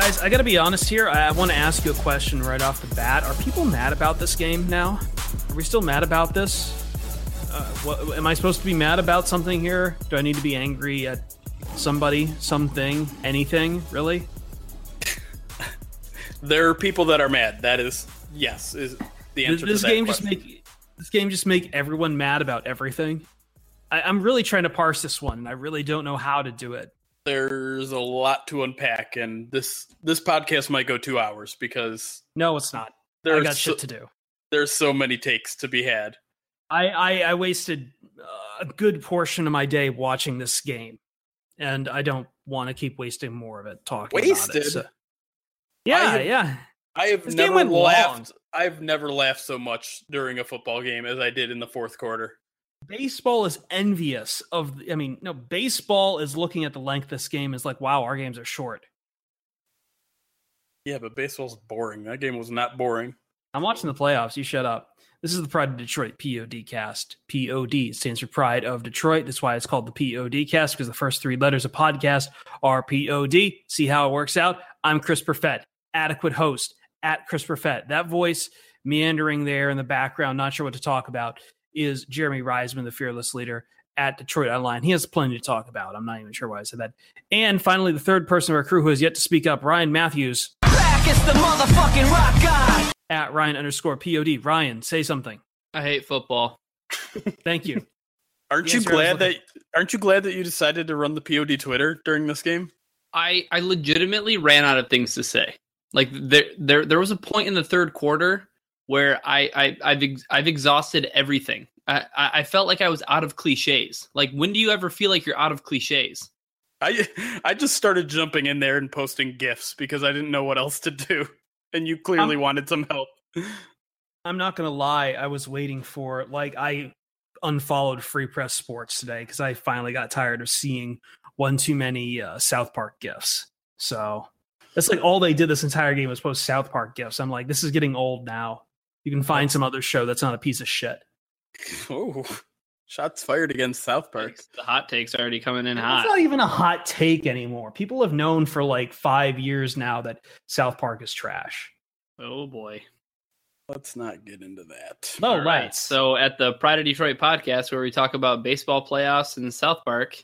Guys, I got to be honest here. I want to ask you a question right off the bat. Are people mad about this game now? Are we still mad about this? Am I supposed to be mad about something here? Do I need to be angry at somebody, something, anything, really? There are people that are mad. That is, yes, is the answer to that question. This game just make everyone mad about everything. I'm really trying to parse this one, and I really don't know how to do it. There's a lot to unpack, and this podcast might go 2 hours because... No, it's not. I got shit to do. There's so many takes to be had. I wasted a good portion of my day watching this game, and I don't want to keep wasting more of it talking about it. So. Yeah. I have never laughed. I've never laughed so much during a football game as I did in the fourth quarter. Baseball is envious of. Baseball is looking at the length of this game is like, wow, our games are short. Yeah, but baseball's boring. That game was not boring. I'm watching the playoffs. You shut up. This is the Pride of Detroit POD cast. POD stands for Pride of Detroit. That's why it's called the POD cast, because the first three letters of podcast are POD. See how it works out? I'm Chris Perfett, adequate host at Chris Perfett. That voice meandering there in the background, not sure what to talk about, is Jeremy Reisman, the fearless leader at Detroit Online. He has plenty to talk about. I'm not even sure why I said that. And finally, the third person of our crew who has yet to speak up, Ryan Matthews. Back is the motherfucking rock guy. At Ryan_POD. Ryan, say something. I hate football. Thank you. Aren't you glad that you decided to run the POD Twitter during this game? I legitimately ran out of things to say. Like there was a point in the third quarter where I've exhausted everything. I felt like I was out of cliches. Like, when do you ever feel like you're out of cliches? I just started jumping in there and posting GIFs because I didn't know what else to do. And you clearly wanted some help. I'm not going to lie. I was waiting for, I unfollowed Free Press Sports today because I finally got tired of seeing one too many South Park GIFs. So that's like all they did this entire game was post South Park GIFs. I'm like, this is getting old now. You can find some other show that's not a piece of shit. Oh, shots fired against South Park. The hot take's already coming in hot. It's not even a hot take anymore. People have known for like 5 years now that South Park is trash. Oh boy. Let's not get into that. No, right. So at the Pride of Detroit podcast, where we talk about baseball playoffs in South Park.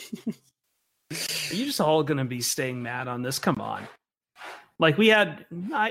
Are you just all going to be staying mad on this? Come on. Like we had...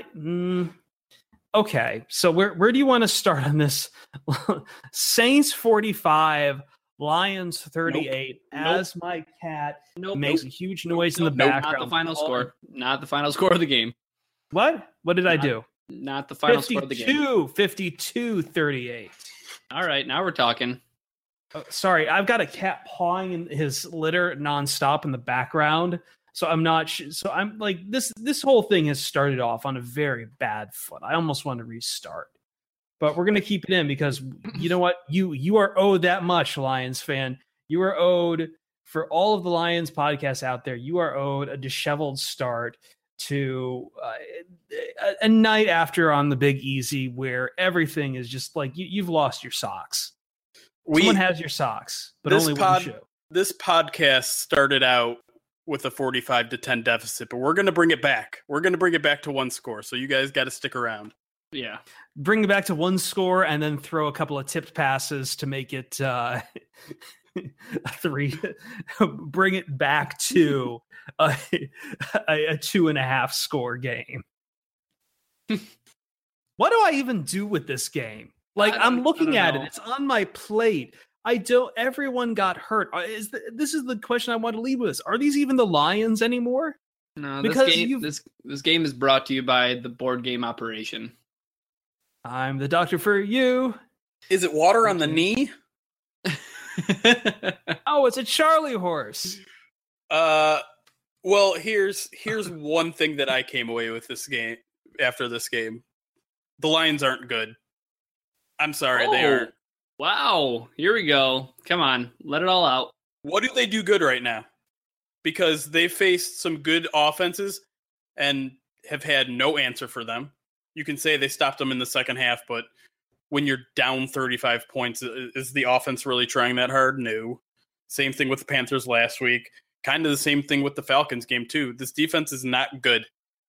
Okay, so where do you want to start on this? Saints 45, Lions 38. As my cat makes a huge noise in the background. Not the final score. Not the final score of the game. What? What did I do? Not the final score of the game. 52-38. All right, now we're talking. Oh, sorry, I've got a cat pawing in his litter nonstop in the background. So I'm not so I'm like this whole thing has started off on a very bad foot. I almost want to restart. But we're going to keep it in because you know what? You are owed that much, Lions fan. You are owed, for all of the Lions podcasts out there, you are owed a disheveled start to a night after on the Big Easy where everything is just like you've lost your socks. Someone has your socks, but only one shoe. This podcast started out with a 45-10 deficit, but we're going to bring it back. We're going to bring it back to one score, so you guys got to stick around. Yeah. Bring it back to one score and then throw a couple of tipped passes to make it a 3. Bring it back to a 2.5 score game. What do I even do with this game? Like, I'm looking at it. It's on my plate. Everyone got hurt. This is the question I want to leave with us. Are these even the Lions anymore? No, this game is brought to you by the board game operation. I'm the doctor for you. Is it water on the knee? Oh, it's a Charlie horse. Well, here's one thing that I came away with this game after this game. The Lions aren't good. I'm sorry, they aren't. Wow, here we go. Come on, let it all out. What do they do good right now? Because they faced some good offenses and have had no answer for them. You can say they stopped them in the second half, but when you're down 35 points, is the offense really trying that hard? No. Same thing with the Panthers last week. Kind of the same thing with the Falcons game, too. This defense is not good.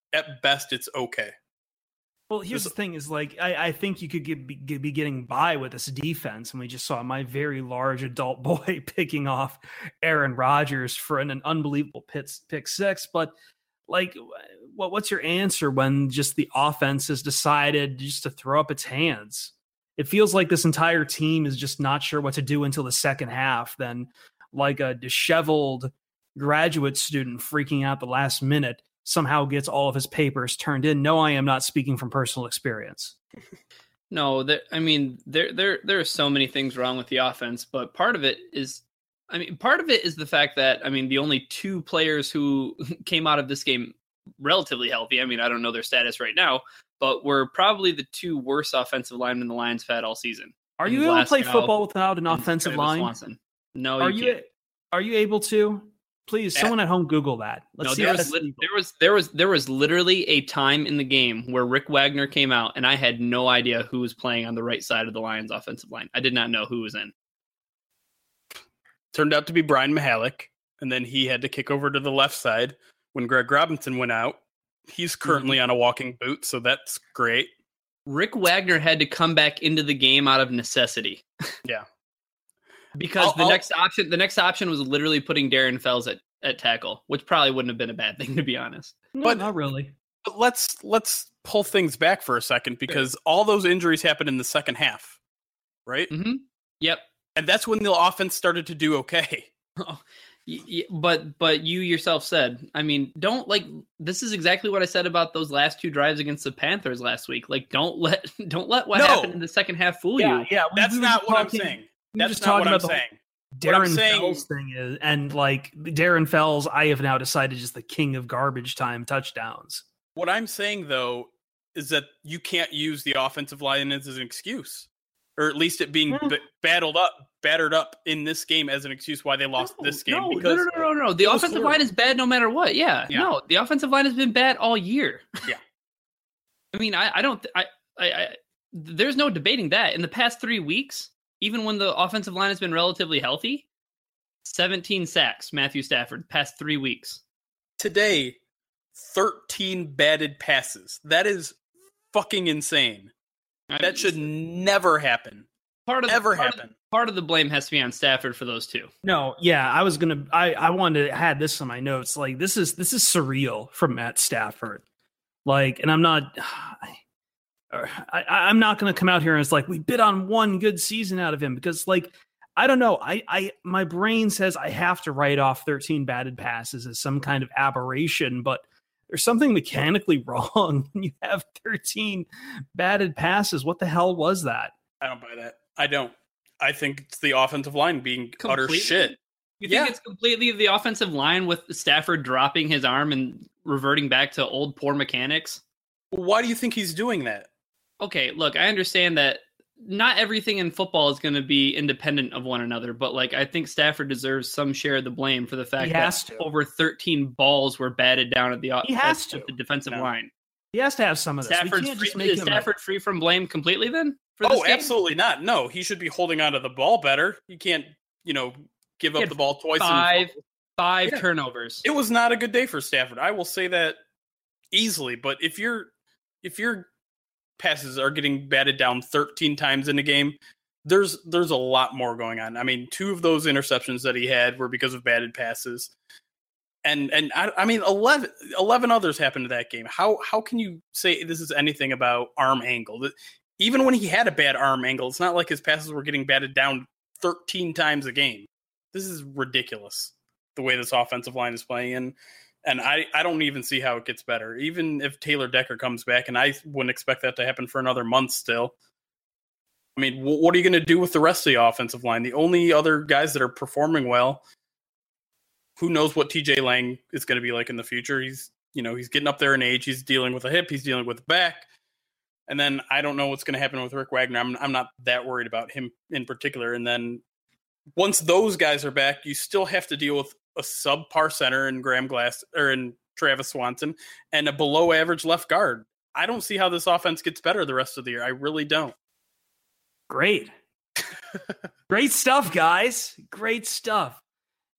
at best, it's okay. Well, here's the thing: is like I think you could be getting by with this defense, and we just saw my very large adult boy picking off Aaron Rodgers for an unbelievable pick six. But like, what's your answer when just the offense has decided just to throw up its hands? It feels like this entire team is just not sure what to do until the second half. Then, like a disheveled graduate student freaking out the last minute, somehow gets all of his papers turned in. No, I am not speaking from personal experience. No, there are so many things wrong with the offense, but part of it is the fact that, the only two players who came out of this game relatively healthy, I don't know their status right now, but were probably the two worst offensive linemen the Lions have had all season. Are you able to play football without an offensive line? Swanson. No, you can't. Are you able to? Please, someone at home, Google that. Let's see. There was literally a time in the game where Rick Wagner came out, and I had no idea who was playing on the right side of the Lions' offensive line. I did not know who was in. Turned out to be Brian Mihalik, and then he had to kick over to the left side when Greg Robinson went out. He's currently on a walking boot, so that's great. Rick Wagner had to come back into the game out of necessity. Yeah. Because the next option was literally putting Darren Fells at tackle, which probably wouldn't have been a bad thing, to be honest. No, but not really. But let's pull things back for a second, because all those injuries happened in the second half, right? Mm-hmm. Yep. And that's when the offense started to do okay. But you yourself said, this is exactly what I said about those last two drives against the Panthers last week. Like, don't let what happened in the second half fool you. Yeah, that's not what I'm saying. That's not what I'm saying. Darren Fells thing is, and like Darren Fells, I have now decided is the king of garbage time touchdowns. What I'm saying though is that you can't use the offensive line as an excuse, or at least it being battered up in this game as an excuse why they lost this game. No. The offensive line is bad no matter what. Yeah. No, the offensive line has been bad all year. Yeah. There's no debating that. In the past 3 weeks, even when the offensive line has been relatively healthy, 17 sacks, Matthew Stafford, past 3 weeks. Today, 13 batted passes. That is fucking insane. That should never happen. Part of the blame has to be on Stafford for those two. No, yeah, I wanted to add this on my notes. Like, this is surreal from Matt Stafford. Like, and I'm not going to come out here and it's like we bid on one good season out of him, because like I don't know, my brain says I have to write off 13 batted passes as some kind of aberration, but there's something mechanically wrong when you have 13 batted passes. What the hell was that? I don't buy that. I don't. I think it's the offensive line being utter shit. You think it's completely the offensive line with Stafford dropping his arm and reverting back to old poor mechanics? Why do you think he's doing that? Okay, look, I understand that not everything in football is going to be independent of one another, but like I think Stafford deserves some share of the blame for the fact that over 13 balls were batted down at the defensive line. He has to have some of this. Is Stafford free from blame completely then? Absolutely not. No, he should be holding onto the ball better. You can't, give up the ball twice. Five turnovers. It was not a good day for Stafford. I will say that easily. But if your passes are getting batted down 13 times in a game, there's a lot more going on. I mean, 2 of those interceptions that he had were because of batted passes. And 11 others happened to that game. How can you say this is anything about arm angle? Even when he had a bad arm angle, it's not like his passes were getting batted down 13 times a game. This is ridiculous, the way this offensive line is playing. And I don't even see how it gets better. Even if Taylor Decker comes back, and I wouldn't expect that to happen for another month still. I mean, what are you going to do with the rest of the offensive line? The only other guys that are performing well, who knows what TJ Lang is going to be like in the future. He's getting up there in age. He's dealing with a hip. He's dealing with a back. And then I don't know what's going to happen with Rick Wagner. I'm not that worried about him in particular. And then once those guys are back, you still have to deal with a subpar center in in Travis Swanson and a below average left guard. I don't see how this offense gets better the rest of the year. I really don't. Great. Great stuff, guys. Great stuff.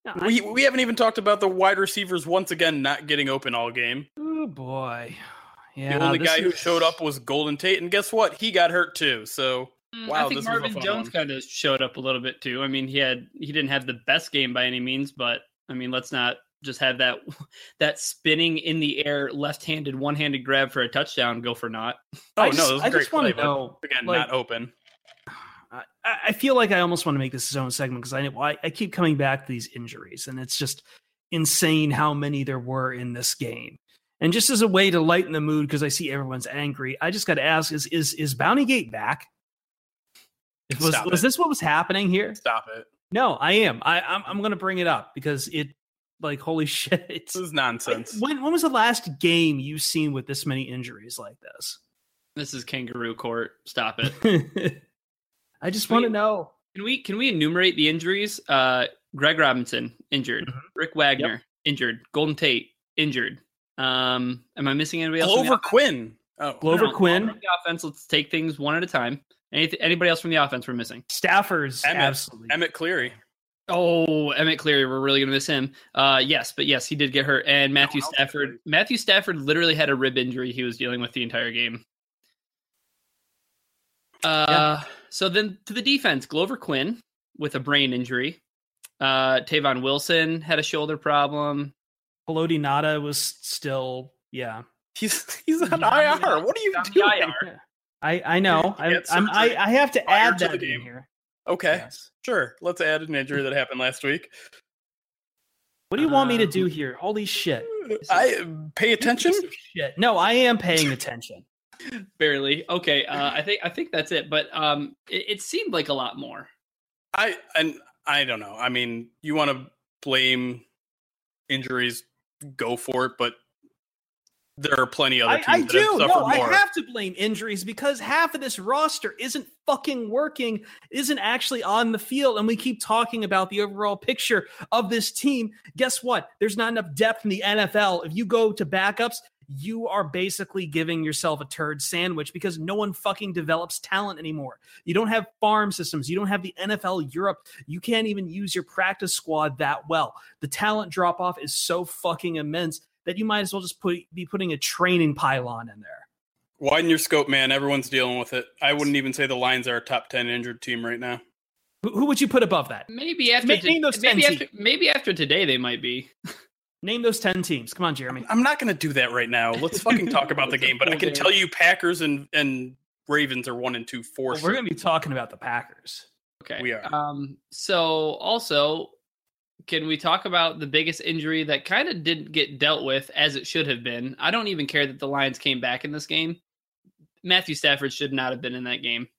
Yeah, We haven't even talked about the wide receivers once again not getting open all game. oh boy. Yeah, The only guy who showed up was Golden Tate, and guess what? He got hurt too. So wow, I think this Marvin was a fun Jones one. kind of showed up a little bit too. I mean, he didn't have the best game by any means, but I mean, let's not just have that spinning in the air, left-handed, one-handed grab for a touchdown go for naught. Oh I no, just- this was I a great just wanna play, but know, again, like- not open. I feel like I almost want to make this his own segment because I keep coming back to these injuries, and it's just insane how many there were in this game. And just as a way to lighten the mood, because I see everyone's angry, I just got to ask: is Bounty Gate back? Stop Was it. this what was happening here? Stop it. No, I am. I'm going to bring it up because it, like, holy shit! It's This is nonsense. when was the last game you've seen with this many injuries like this? This is kangaroo court. Stop it. I just want to know. Can we enumerate the injuries? Greg Robinson injured. Mhm. Rick Wagner injured. Golden Tate injured. Am I missing anybody else? from the Glover offense? Quinn. Oh, Glover No, Quinn. all from the offense. Let's take things one at a time. Anybody else from the offense we're missing? Stafford's Emmett. absolutely. Emmett Cleary. Oh, Emmett Cleary, we're really gonna miss him. Yes, he did get hurt. And Matthew else Stafford. Cleary. Matthew Stafford literally had a rib injury he was dealing with the entire game. So then to the defense, Glover Quinn with a brain injury. Tavon Wilson had a shoulder problem. Peloti Nada was still, yeah. He's on IR. What are you On the doing? IR. I know. He had surgery I have to prior add to that the in game. here. Okay, Yes. sure. Let's add an injury that happened last week. What do you want me to do here? Holy shit. I pay attention. Piece of shit. No, I am paying attention. Barely. Okay. I think that's it. But it seemed like a lot more. I don't know. I mean, you want to blame injuries, go for it, but there are plenty other teams I that have do. suffered No, I more. have to blame injuries because half of this roster isn't fucking working, isn't actually on the field, and we keep talking about the overall picture of this team. Guess what? There's not enough depth in the NFL. If you go to backups, you are basically giving yourself a turd sandwich because no one fucking develops talent anymore. You don't have farm systems. You don't have the NFL Europe. You can't even use your practice squad that well. The talent drop off is so fucking immense that you might as well just be putting a training pylon in there. Widen your scope, man. Everyone's dealing with it. I wouldn't even say the Lions are a top 10 injured team right now. Who would you put above that? Maybe after Name those 10 maybe after today they might be. Name those 10 teams. Come on, Jeremy. I'm not going to do that right now. Let's fucking talk about the game. But I can tell you Packers and Ravens are 1 and 2 for Well, sure. we're going to be talking about the Packers. Okay. We are. So also, can we talk about the biggest injury that kind of didn't get dealt with as it should have been? I don't even care that the Lions came back in this game. Matthew Stafford should not have been in that game.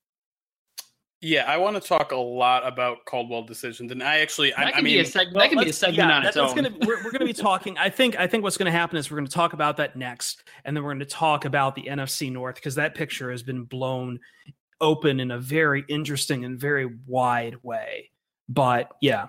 Yeah, I want to talk a lot about Caldwell decisions. And I That can be a segment on its own. We're going to be talking. I think what's going to happen is we're going to talk about that next, and then we're going to talk about the NFC North because that picture has been blown open in a very interesting and very wide way. But yeah.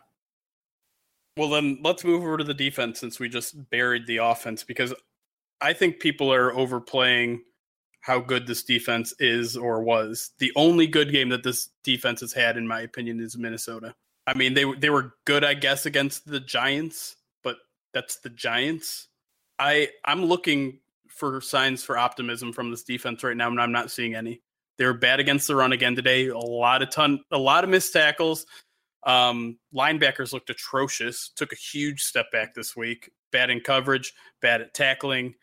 Well, then let's move over to the defense since we just buried the offense, because I think people are overplaying how good this defense is or was. The only good game that this defense has had, in my opinion, is Minnesota. I mean, they were good, I guess, against the Giants, but that's the Giants. I'm looking for signs for optimism from this defense right now, and I'm not seeing any. They were bad against the run again today. A lot of missed tackles. Linebackers looked atrocious. Took a huge step back this week. Bad in coverage. Bad at tackling.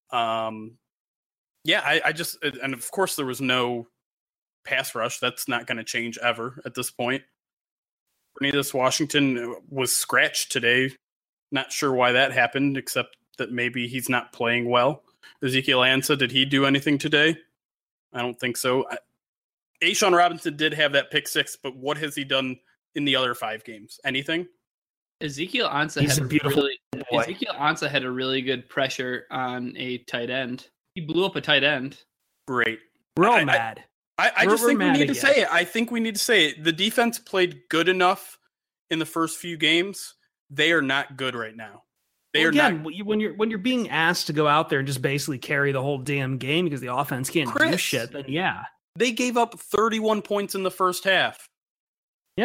Yeah, I just, and of course there was no pass rush. That's not going to change ever at this point. Cornelius Washington was scratched today. Not sure why that happened, except that maybe he's not playing well. Ezekiel Ansah, did he do anything today? I don't think so. A'Shawn Robinson did have that pick six, but what has he done in the other 5 games? Anything? Ezekiel Ansah He's a beautiful boy. Ezekiel Ansah had a really good pressure on a tight end. He blew up a tight end. Great. We're all I- mad. I just We're think we mad need to again. say it. I think we need to say it. The defense played good enough in the first few games. They are not good right now. They Well, are again, not. when you're being asked to go out there and just basically carry the whole damn game because the offense can't do Chris. shit, then yeah. They gave up 31 points in the first half. Yeah.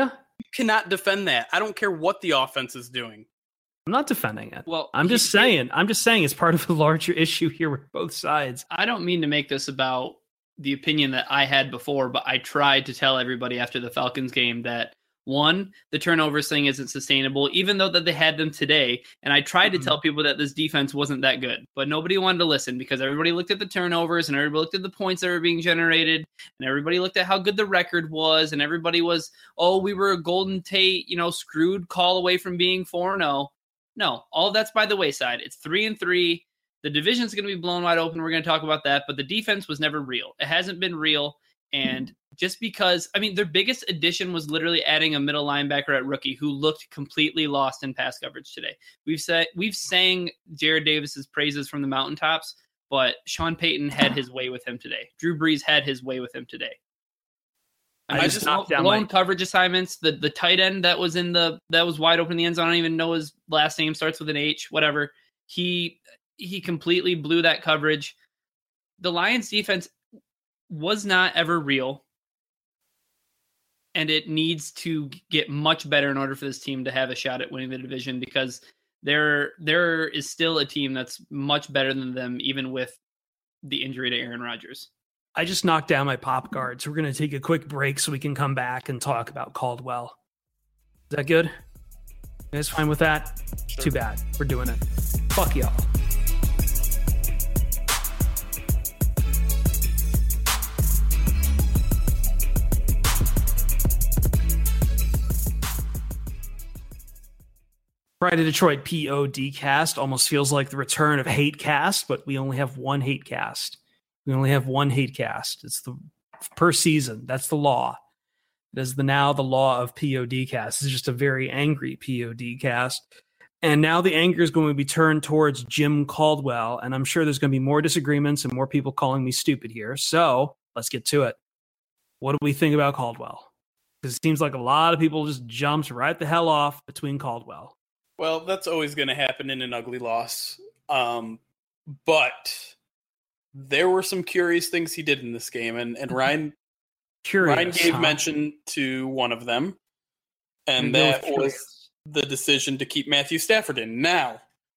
You cannot defend that. I don't care what the offense is doing. I'm not defending it. Well, I'm just saying it's part of a larger issue here with both sides. I don't mean to make this about the opinion that I had before, but I tried to tell everybody after the Falcons game that, one, the turnovers thing isn't sustainable, even though that they had them today. And I tried to tell people that this defense wasn't that good, but nobody wanted to listen because everybody looked at the turnovers and everybody looked at the points that were being generated and everybody looked at how good the record was. And everybody was, oh, we were a Golden Tate, screwed call away from being 4-0. No, all that's by the wayside. It's 3-3. The division's going to be blown wide open. We're going to talk about that, but the defense was never real. It hasn't been real. And just because, their biggest addition was literally adding a middle linebacker at rookie who looked completely lost in pass coverage today. We've sang Jared Davis's praises from the mountaintops, but Sean Payton had his way with him today. Drew Brees had his way with him today. I just knocked down blown coverage assignments. The tight end that was wide open in the end zone. I don't even know his last name, starts with an H, whatever. He completely blew that coverage. The Lions defense was not ever real, and it needs to get much better in order for this team to have a shot at winning the division, because there is still a team that's much better than them, even with the injury to Aaron Rodgers. I just knocked down my pop guard, so we're going to take a quick break so we can come back and talk about Caldwell. Is that good? You guys fine with that? Sure. Too bad. We're doing it. Fuck y'all. Friday Detroit POD cast almost feels like the return of Hate Cast, but we only have one Hate Cast. We only have one Hate Cast. It's the per season. That's the law. It is the law of POD cast. It's just a very angry POD cast. And now the anger is going to be turned towards Jim Caldwell. And I'm sure there's going to be more disagreements and more people calling me stupid here. So let's get to it. What do we think about Caldwell? Because it seems like a lot of people just jumped right the hell off between Caldwell. Well, that's always going to happen in an ugly loss. But there were some curious things he did in this game, and Ryan gave mention to one of them, and that was the decision to keep Matthew Stafford in. Now,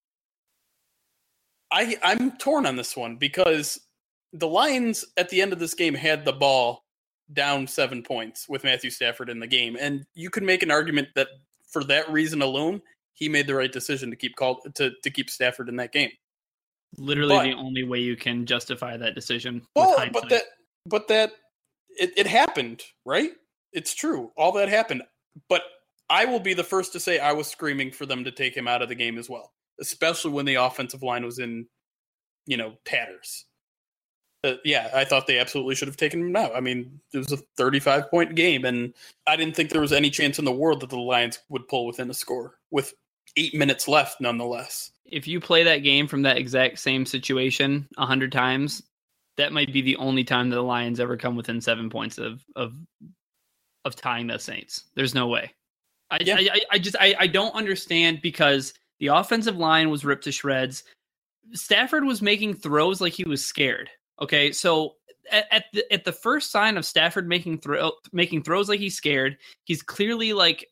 I'm torn on this one because the Lions at the end of this game had the ball down 7 points with Matthew Stafford in the game, and you could make an argument that for that reason alone, he made the right decision to keep Stafford in that game. Literally the only way you can justify that decision. Well, but it happened, right? It's true. All that happened. But I will be the first to say I was screaming for them to take him out of the game as well, especially when the offensive line was in, tatters. I thought they absolutely should have taken him out. It was a 35-point game, and I didn't think there was any chance in the world that the Lions would pull within a score with 8 minutes left, nonetheless. If you play that game from that exact same situation 100 times, that might be the only time that the Lions ever come within 7 points of tying the Saints. There's no way. I don't understand, because the offensive line was ripped to shreds. Stafford was making throws like he was scared. Okay, so at the first sign of Stafford making throws like he's scared, he's clearly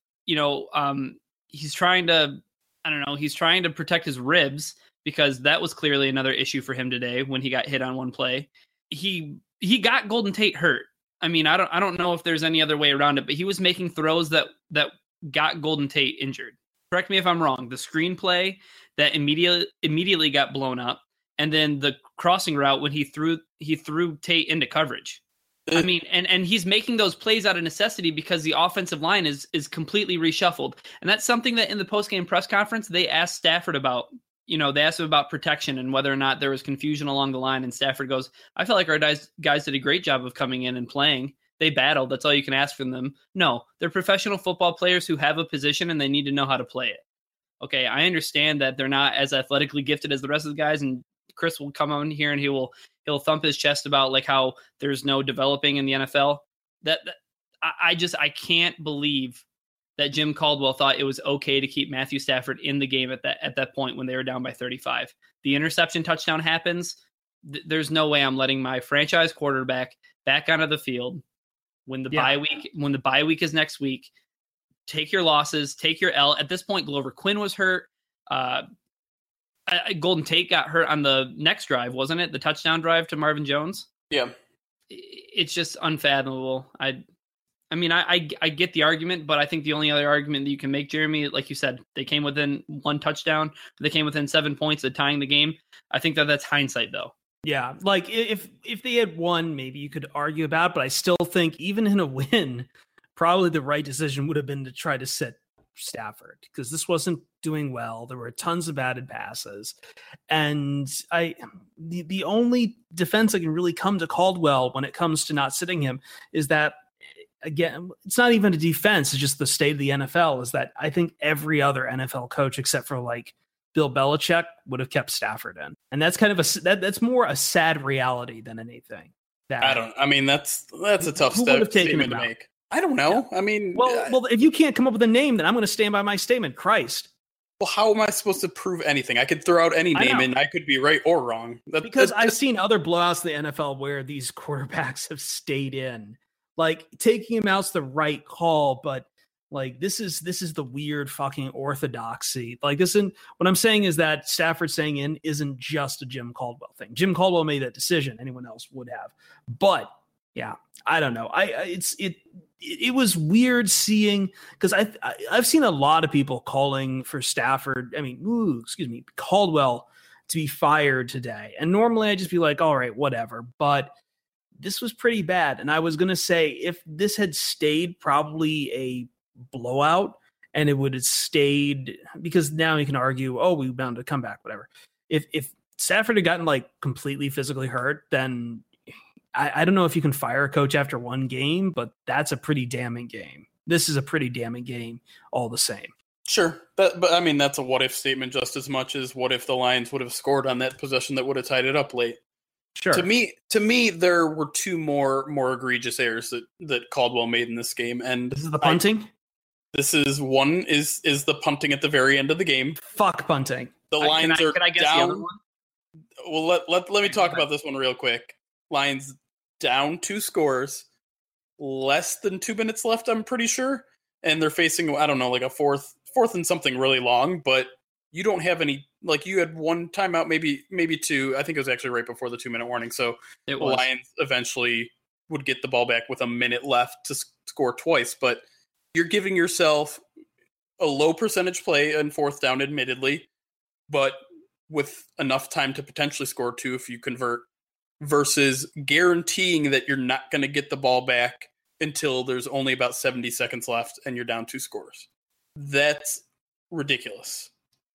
he's trying to. I don't know. He's trying to protect his ribs, because that was clearly another issue for him today when he got hit on one play. He got Golden Tate hurt. I don't know if there's any other way around it, but he was making throws that got Golden Tate injured. Correct me if I'm wrong. The screenplay that immediately got blown up, and then the crossing route when he threw Tate into coverage. And he's making those plays out of necessity because the offensive line is completely reshuffled. And that's something that in the post-game press conference, they asked Stafford about. They asked him about protection and whether or not there was confusion along the line. And Stafford goes, I felt like our guys did a great job of coming in and playing. They battled. That's all you can ask from them. No, they're professional football players who have a position and they need to know how to play it. Okay, I understand that they're not as athletically gifted as the rest of the guys, and Chris will come on here and he'll thump his chest about how there's no developing in the NFL. I can't believe that Jim Caldwell thought it was okay to keep Matthew Stafford in the game at that point when they were down by 35. The interception touchdown happens. There's no way I'm letting my franchise quarterback back onto the field when the bye week is next week. take your losses, take your L. At this point, Glover Quinn was hurt. Golden Tate got hurt on the next drive, wasn't it? The touchdown drive to Marvin Jones. Yeah. It's just unfathomable. I get the argument, but I think the only other argument that you can make, Jeremy, like you said, they came within 1 touchdown. They came within 7 points of tying the game. I think that's hindsight, though. Yeah, like if they had won, maybe you could argue about it, but I still think even in a win, probably the right decision would have been to try to sit Stafford because this wasn't doing well. There were tons of batted passes. And the only defense I can really come to Caldwell when it comes to not sitting him is that, again, it's not even a defense. It's just the state of the NFL is that I think every other NFL coach except for like Bill Belichick would have kept Stafford in. And that's kind of that's more a sad reality than anything. That's a tough statement to make. I don't know. Yeah. I mean, well, if you can't come up with a name, then I'm going to stand by my statement. Christ. Well, how am I supposed to prove anything? I could throw out any name and I could be right or wrong. I've seen other blowouts in the NFL where these quarterbacks have stayed in. Like taking him out's the right call, but like this is the weird fucking orthodoxy. Like what I'm saying is that Stafford staying in isn't just a Jim Caldwell thing. Jim Caldwell made that decision. Anyone else would have. But yeah, I don't know. It was weird seeing because I've seen a lot of people calling for Stafford. Caldwell to be fired today. And normally I'd just be like, all right, whatever. But this was pretty bad. And I was going to say if this had stayed probably a blowout and it would have stayed because now you can argue, oh, we bound to come back, whatever. If Stafford had gotten like completely physically hurt, then I don't know if you can fire a coach after one game, but that's a pretty damning game. This is a pretty damning game all the same. Sure. But I mean, that's a what if statement just as much as what if the Lions would have scored on that possession that would have tied it up late. Sure. To me, there were two more egregious errors that Caldwell made in this game. And this is the punting? One is the punting at the very end of the game. Fuck punting. The Lions are can I guess down. The other one? Well, let me talk about this one real quick. Lions down 2 scores, less than 2 minutes left, I'm pretty sure. And they're facing, I don't know, like a fourth and something really long, but you don't have any, like you had one timeout, maybe two. I think it was actually right before the 2-minute warning. So the Lions eventually would get the ball back with a minute left to score twice, but you're giving yourself a low percentage play in 4th down, admittedly, but with enough time to potentially score 2 if you convert, versus guaranteeing that you're not going to get the ball back until there's only about 70 seconds left and you're down 2 scores. That's ridiculous.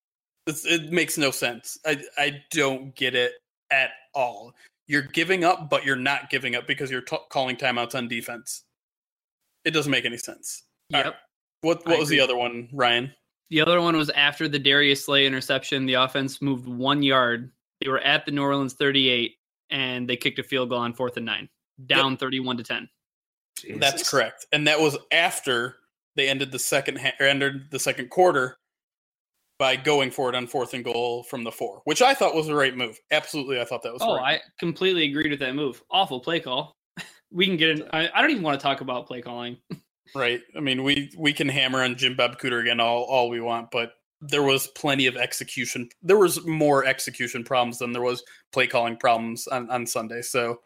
It makes no sense. I don't get it at all. You're giving up, but you're not giving up because you're calling timeouts on defense. It doesn't make any sense. Yep. Right. What was the other one, Ryan? The other one was after the Darius Slay interception. The offense moved 1 yard. They were at the New Orleans 38, and they kicked a field goal on 4th and 9, down 31-10. Jesus. That's correct, and that was after they ended the second quarter by going for it on 4th and goal from the 4, which I thought was the right move. Absolutely, I thought that was. I completely agreed with that move. Awful play call. We can get in. I don't even want to talk about play calling. Right. I mean, we can hammer on Jim Bob Cooter again all we want, but there was plenty of execution. There was more execution problems than there was play calling problems on Sunday. So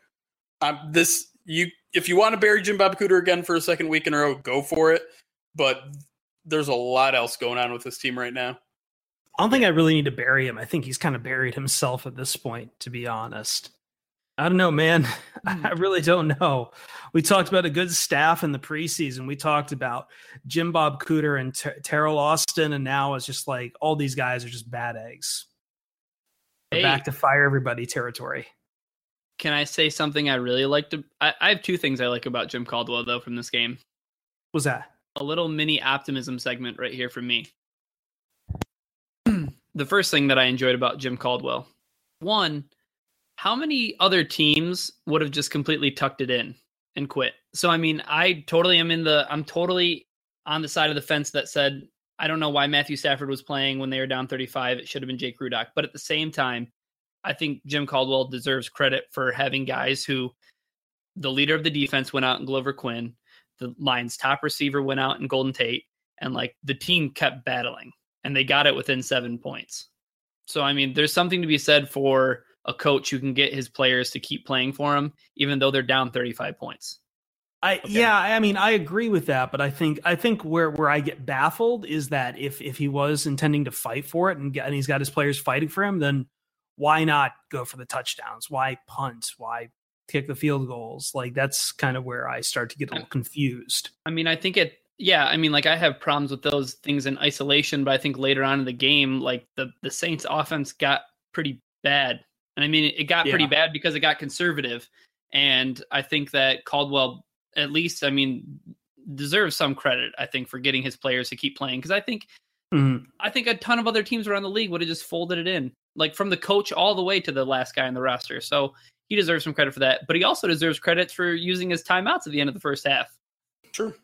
if you want to bury Jim Bob Cooter again for a second week in a row, go for it. But there's a lot else going on with this team right now. I don't think I really need to bury him. I think he's kind of buried himself at this point, to be honest. I don't know, man. I really don't know. We talked about a good staff in the preseason. We talked about Jim Bob Cooter and Terrell Austin, and now it's just like all these guys are just bad eggs. We're back to fire everybody territory. Can I say something I really like I have 2 things I like about Jim Caldwell, though, from this game. What's that? A little mini optimism segment right here from me. The first thing that I enjoyed about Jim Caldwell, 1, how many other teams would have just completely tucked it in and quit? So, I mean, I'm totally on the side of the fence that said, I don't know why Matthew Stafford was playing when they were down 35. It should have been Jake Rudock. But at the same time, I think Jim Caldwell deserves credit for having guys who the leader of the defense went out in Glover Quinn. The Lions' top receiver went out in Golden Tate. and like the team kept battling and they got it within 7 points. So, I mean, there's something to be said for a coach who can get his players to keep playing for him, even though they're down 35 points. Yeah, I mean, I agree with that, but I think where I get baffled is that if he was intending to fight for it and he's got his players fighting for him, then why not go for the touchdowns? Why punt? Why kick the field goals? Like, that's kind of where I start to get a little confused. I mean, I think like I have problems with those things in isolation, but I think later on in the game, like the Saints offense got pretty bad. And I mean, it got pretty bad because it got conservative. And I think that Caldwell, at least, I mean, deserves some credit, I think, for getting his players to keep playing. Because I think a ton of other teams around the league would have just folded it in, like from the coach all the way to the last guy on the roster. So he deserves some credit for that. But he also deserves credit for using his timeouts at the end of the first half. True.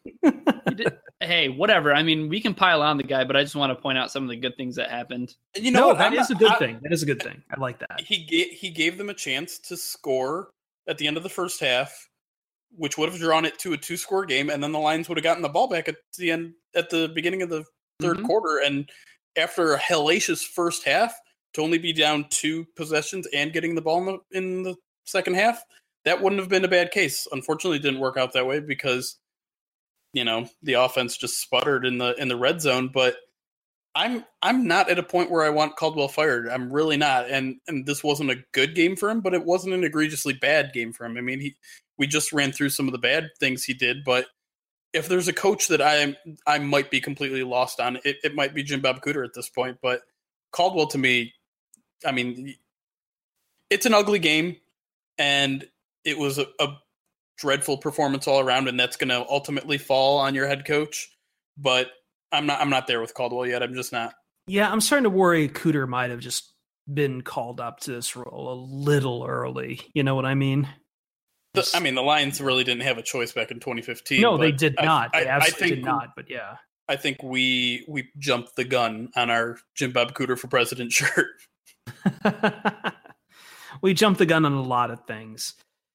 Hey, whatever. I mean, we can pile on the guy, but I just want to point out some of the good things that happened. You know, that is a good thing. That is a good thing. I like that. He gave them a chance to score at the end of the first half, which would have drawn it to a 2-score game, and then the Lions would have gotten the ball back at the beginning of the third quarter. And after a hellacious first half, to only be down 2 possessions and getting the ball in the second half, that wouldn't have been a bad case. Unfortunately, it didn't work out that way because, you know, the offense just sputtered in the red zone. But I'm not at a point where I want Caldwell fired. I'm really not. And this wasn't a good game for him, but it wasn't an egregiously bad game for him. I mean, we just ran through some of the bad things he did, but if there's a coach that I might be completely lost on, it might be Jim Bob Cooter at this point. But Caldwell, to me, I mean, it's an ugly game, and it was a dreadful performance all around, and that's going to ultimately fall on your head coach. But I'm not there with Caldwell yet. I'm just not. Yeah, I'm starting to worry Cooter might have just been called up to this role a little early. You know what I mean? The Lions really didn't have a choice back in 2015. No, they did not. They absolutely did not. But yeah, I think we jumped the gun on our Jim Bob Cooter for president shirt. We jumped the gun on a lot of things.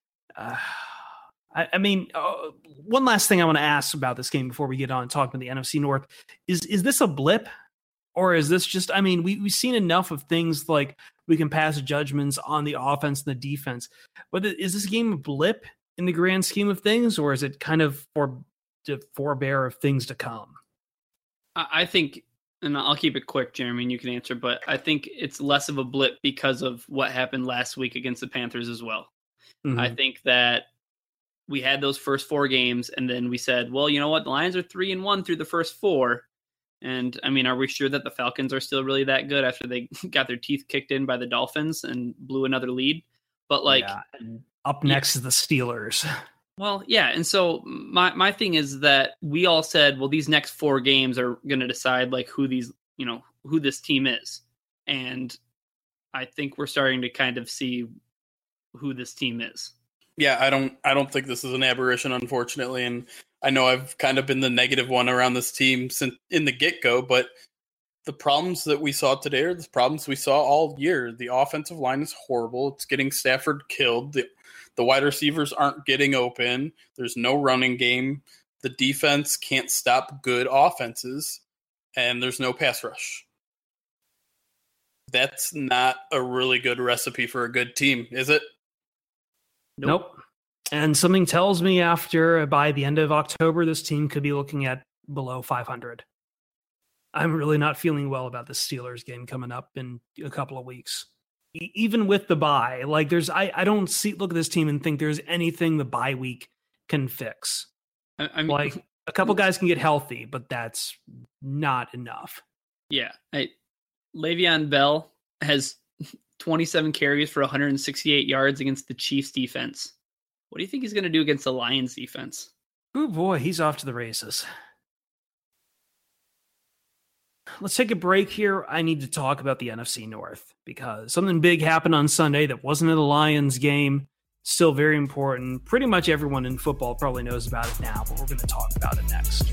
I mean, one last thing I want to ask about this game before we get on talking about the NFC North is this a blip, or is this just? I mean, we've seen enough of things like we can pass judgments on the offense and the defense, but is this game a blip in the grand scheme of things, or is it kind of to forbear of things to come? I think, and I'll keep it quick, Jeremy, and you can answer, but I think it's less of a blip because of what happened last week against the Panthers as well. Mm-hmm. I think that we had those first 4 games, and then we said, well, you know what? The Lions are 3-1 through the first 4. And I mean, are we sure that the Falcons are still really that good after they got their teeth kicked in by the Dolphins and blew another lead? But like, up next is the Steelers. Well, yeah. And so my thing is that we all said, well, these next 4 games are going to decide like who this team is. And I think we're starting to kind of see who this team is. Yeah, I don't think this is an aberration, unfortunately. And I know I've kind of been the negative one around this team since in the get-go, but the problems that we saw today are the problems we saw all year. The offensive line is horrible. It's getting Stafford killed. The wide receivers aren't getting open. There's no running game. The defense can't stop good offenses, and there's no pass rush. That's not a really good recipe for a good team, is it? Nope. And something tells me by the end of October, this team could be looking at below 500. I'm really not feeling well about the Steelers game coming up in a couple of weeks. Even with the bye, like I don't look at this team and think there's anything the bye week can fix. I mean, like a couple guys can get healthy, but that's not enough. Yeah. Le'Veon Bell has 27 carries for 168 yards against the Chiefs defense. What do you think he's going to do against the Lions defense? Oh boy, he's off to the races. Let's take a break here. I need to talk about the NFC North because something big happened on Sunday that wasn't in the Lions game. Still very important. Pretty much everyone in football probably knows about it now, but we're going to talk about it next.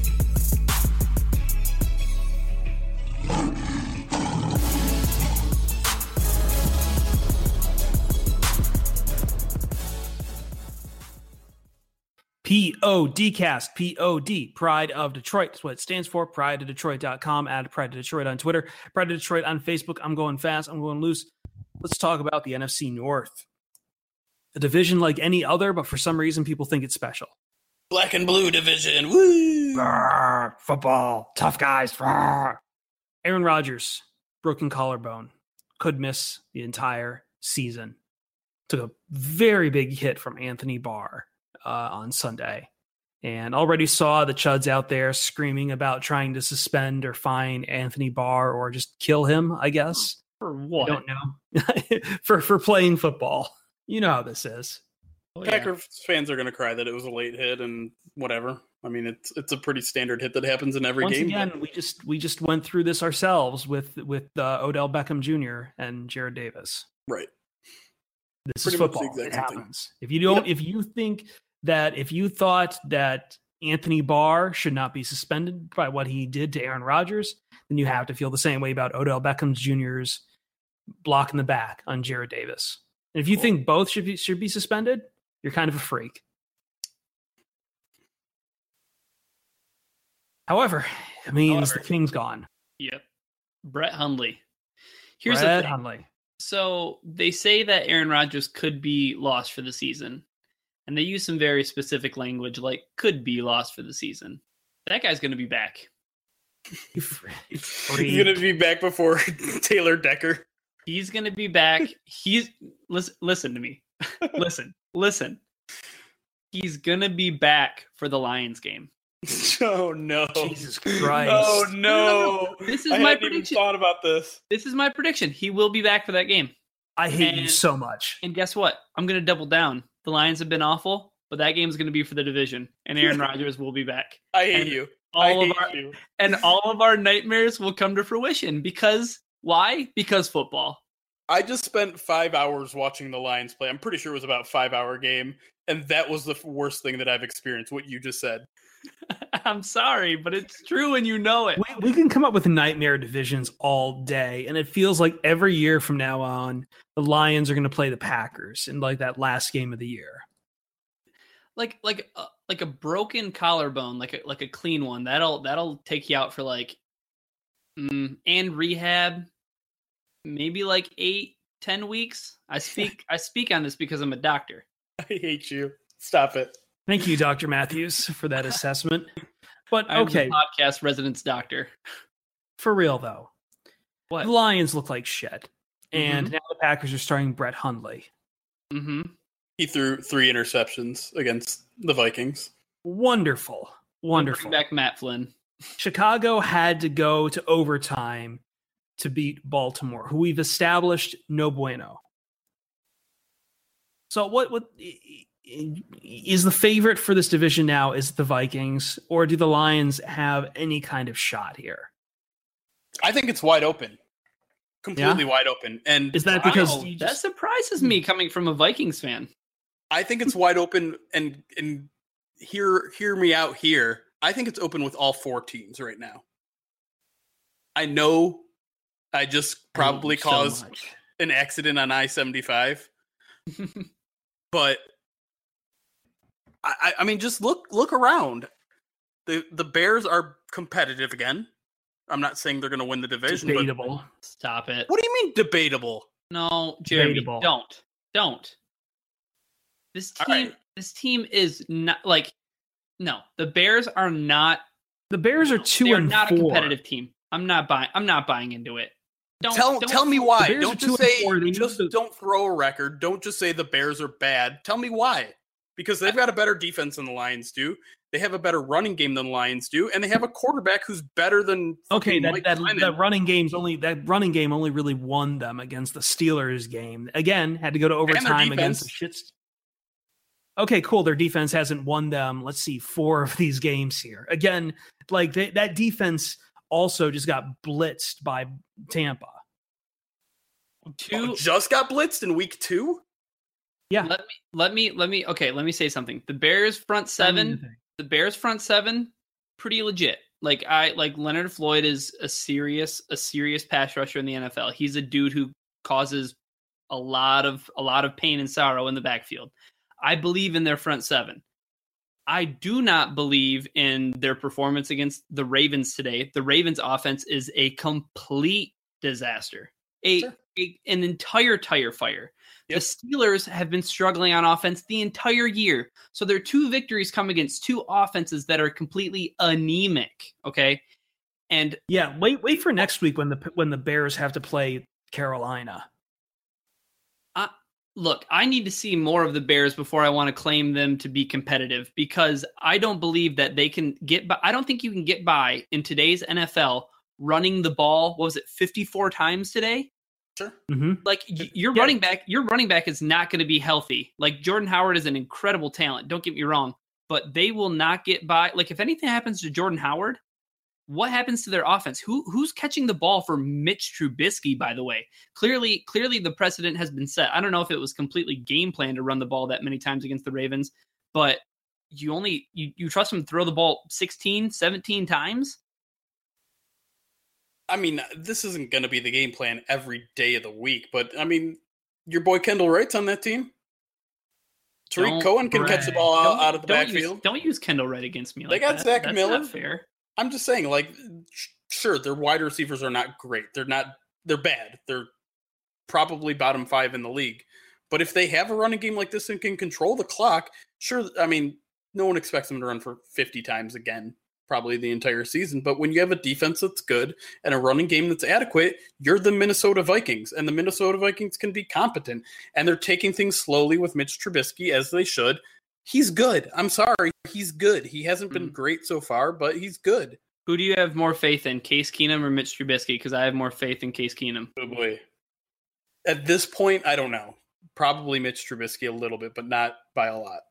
PODcast, POD, Pride of Detroit. That's what it stands for. PrideOfDetroit.com. Add Pride of Detroit on Twitter. Pride of Detroit on Facebook. I'm going fast. I'm going loose. Let's talk about the NFC North. A division like any other, but for some reason people think it's special. Black and blue division. Woo! Brr, football. Tough guys. Brr. Aaron Rodgers, broken collarbone. Could miss the entire season. Took a very big hit from Anthony Barr on Sunday. And already saw the Chuds out there screaming about trying to suspend or fine Anthony Barr or just kill him, I guess. For what? I don't know. for playing football. You know how this is. Oh, yeah. Packers fans are going to cry that it was a late hit and whatever. I mean, it's a pretty standard hit that happens in every Once game. again, we just went through this ourselves with Odell Beckham Jr. and Jared Davis. Right. This Pretty is much the football. exact It same thing. happens. If you don't, Yep. if you thought that Anthony Barr should not be suspended by what he did to Aaron Rodgers, then you have to feel the same way about Odell Beckham Jr.'s block in the back on Jared Davis. And if you think both should be suspended, you're kind of a freak. However, it means the king's gone. Yep. Brett Hundley. Here's Brett the thing. Hundley. So they say that Aaron Rodgers could be lost for the season. And they use some very specific language like could be lost for the season. That guy's going to be back. He's going to be back before Taylor Decker. He's going to be back. Listen to me. Listen. He's going to be back for the Lions game. Oh, no. Jesus Christ. Oh, no. This is I my hadn't even prediction. thought about this. This is my prediction. He will be back for that game. I hate you And- so much. And guess what? I'm going to double down. The Lions have been awful, but that game's going to be for the division, and Aaron Rodgers will be back. I hate And you. All I of hate our you. and all of our nightmares will come to fruition because why? Because football. I just spent 5 hours watching the Lions play. I'm pretty sure it was about a 5-hour game, and that was the worst thing that I've experienced, what you just said. I'm sorry, but it's true and you know it. We can come up with nightmare divisions all day, and it feels like every year from now on, the Lions are going to play the Packers in like that last game of the year. Like a broken collarbone, like a clean one. That'll take you out for like and rehab, maybe like 8-10 weeks. I speak on this because I'm a doctor. I hate you. Stop it. Thank you, Dr. Matthews, for that assessment. But I'm okay, the podcast residence doctor. for real though, What? the Lions look like shit, and Mhm. now the Packers are starting Brett Hundley. Mm-hmm. He threw 3 interceptions against the Vikings. Wonderful. Bring back Matt Flynn. Chicago had to go to overtime to beat Baltimore, who we've established no bueno. So what is the favorite for this division now? Is it the Vikings, or do the Lions have any kind of shot here? I think it's wide open. Completely wide open. And Is that because Wow, you that just- surprises me coming from a Vikings fan? I think it's wide open, and hear me out here. I think it's open with all 4 teams right now. I know I just probably so caused much. an accident on I-75, but I mean, just look around. The Bears are competitive again. I'm not saying they're going to win the division, Debatable. Stop it. but what do you mean debatable? No, Jeremy, Debatable. don't. This All team, right. this team is not like. No, the Bears are not. The Bears are 2 They're and not 4. a competitive team. I'm not buying into it. Tell me The why. Bears Don't are just 2 and say 4. They just need to- don't throw a record. Don't just say the Bears are bad. Tell me why. Because they've got a better defense than the Lions do. They have a better running game than the Lions do, and they have a quarterback who's better than Okay, fucking Mike that Glennon. running game only really won them against the Steelers game. Again, had to go to overtime against the shits. Okay, cool. Their defense hasn't won them. Let's see, 4 of these games here. Again, like that defense also just got blitzed by Tampa. Just got blitzed in week 2. Yeah, Let me say something. The Bears front seven, pretty legit. Like Leonard Floyd is a serious pass rusher in the NFL. He's a dude who causes a lot of pain and sorrow in the backfield. I believe in their front seven. I do not believe in their performance against the Ravens today. The Ravens offense is a complete disaster. An entire tire fire. Yep. The Steelers have been struggling on offense the entire year. So their 2 victories come against 2 offenses that are completely anemic. Okay. And yeah, wait for next week when the Bears have to play Carolina. Look, I need to see more of the Bears before I want to claim them to be competitive, because I don't believe that they can get by. I don't think you can get by in today's NFL running the ball. What was it, 54 times today? Sure. Mm-hmm. Like your running back is not going to be healthy. Like Jordan Howard is an incredible talent. Don't get me wrong, but they will not get by. Like if anything happens to Jordan Howard, what happens to their offense? Who's catching the ball for Mitch Trubisky, by the way? Clearly the precedent has been set. I don't know if it was completely game planned to run the ball that many times against the Ravens, but you trust him to throw the ball 16, 17 times? I mean, this isn't going to be the game plan every day of the week, but I mean, your boy Kendall Wright's on that team. Tariq Cohen can catch the ball out of the backfield. Don't use Kendall Wright against me. They got that. Zach That's Miller. Not fair. I'm just saying, like, sure, their wide receivers are not great. They're bad. They're probably bottom 5 in the league. But if they have a running game like this and can control the clock, sure, I mean, no one expects them to run for 50 times again, probably the entire season. But when you have a defense that's good and a running game that's adequate, you're the Minnesota Vikings. And the Minnesota Vikings can be competent. And they're taking things slowly with Mitch Trubisky, as they should. He's good. I'm sorry. He's good. He hasn't been great so far, but he's good. Who do you have more faith in, Case Keenum or Mitch Trubisky? Because I have more faith in Case Keenum. Oh, boy. At this point, I don't know. Probably Mitch Trubisky a little bit, but not by a lot.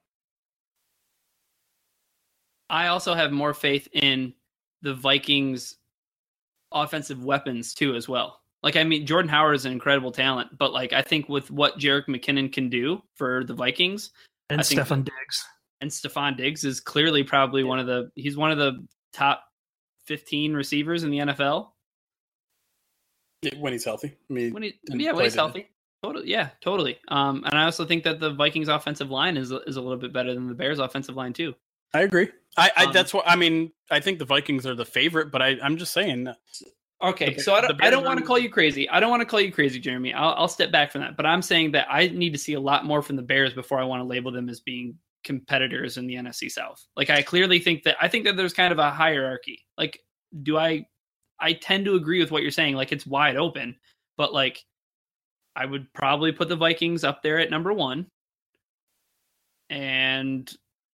I also have more faith in the Vikings' offensive weapons, too, as well. Like, I mean, Jordan Howard is an incredible talent, but, like, I think with what Jerick McKinnon can do for the Vikings... And Stephon Diggs. And Stephon Diggs is clearly probably one of the top 15 receivers in the NFL. When he's healthy. I mean, when he's healthy. Totally. And I also think that the Vikings offensive line is a little bit better than the Bears offensive line too. I agree. That's what I mean. I think the Vikings are the favorite, but I'm just saying. Okay, so I don't want to call you crazy. I don't want to call you crazy, Jeremy. I'll step back from that. But I'm saying that I need to see a lot more from the Bears before I want to label them as being competitors in the NFC South. Like I clearly think that there's kind of a hierarchy. Like, I tend to agree with what you're saying. Like it's wide open, but like I would probably put the Vikings up there at number 1. And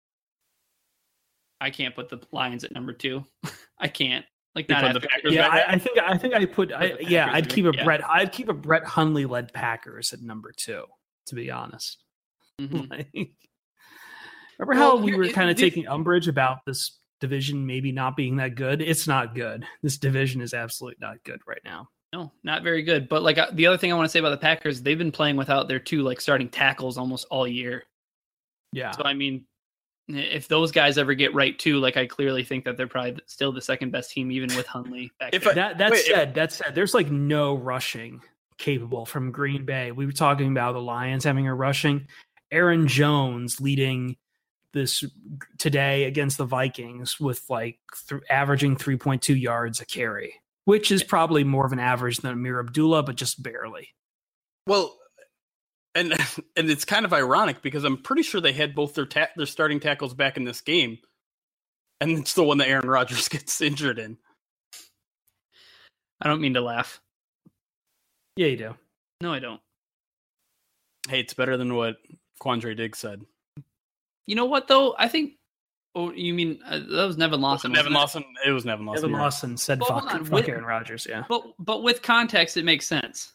I can't put the Lions at number 2. I can't. Like not the Packers. Yeah, I'd keep a Brett Hundley led Packers at number 2, to be honest. Mm-hmm. Remember how we were kind of taking umbrage about this division maybe not being that good? It's not good. This division is absolutely not good right now. No, not very good. But like the other thing I want to say about the Packers, they've been playing without their 2 like starting tackles almost all year. Yeah. So I mean, if those guys ever get right too, like I clearly think that they're probably still the second best team, even with Hundley back there. That said, there's like no rushing capable from Green Bay. We were talking about the Lions having a rushing. Aaron Jones leading this today against the Vikings with like averaging 3.2 yards a carry, which is probably more of an average than Amir Abdullah, but just barely. Well, and it's kind of ironic because I'm pretty sure they had both their starting tackles back in this game, and it's the one that Aaron Rodgers gets injured in. I don't mean to laugh. Yeah, you do. No, I don't. Hey, it's better than what Quandre Diggs said. You know what, though? I think... Oh, you mean that was Nevin Lawson? It was Nevin Lawson. Nevin Lawson said fuck Aaron Rodgers, yeah. But with context, it makes sense.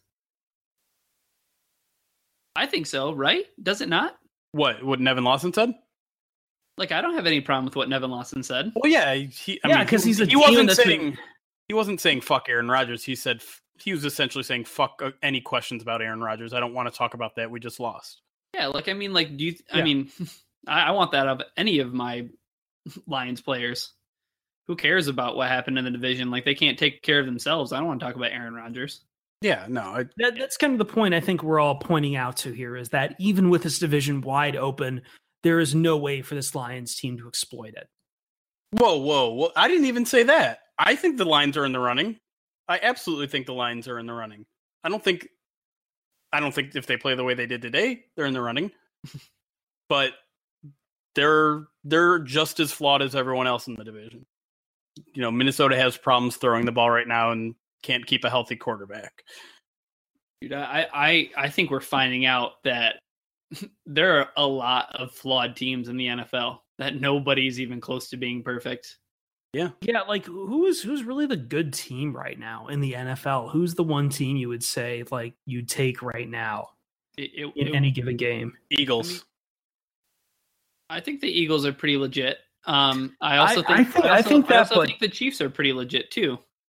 I think so, right? Does it not? What Nevin Lawson said? Like, I don't have any problem with what Nevin Lawson said. Well, yeah, because he wasn't saying fuck Aaron Rodgers. He said he was essentially saying fuck any questions about Aaron Rodgers. I don't want to talk about that. We just lost. Yeah, like I mean, like, do you? I mean, I want that of any of my Lions players. Who cares about what happened in the division? Like, they can't take care of themselves. I don't want to talk about Aaron Rodgers. Yeah, no. That's kind of the point I think we're all pointing out to here is that even with this division wide open, there is no way for this Lions team to exploit it. Whoa. I didn't even say that. I think the Lions are in the running. I absolutely think the Lions are in the running. I don't think if they play the way they did today, they're in the running. But they're just as flawed as everyone else in the division. You know, Minnesota has problems throwing the ball right now and can't keep a healthy quarterback. Dude, I think we're finding out that there are a lot of flawed teams in the NFL, that nobody's even close to being perfect. Yeah, like who's really the good team right now in the NFL? Who's the one team you would say like you'd take right now in any given game? Eagles. I think the Eagles are pretty legit. I think the Chiefs are pretty legit too.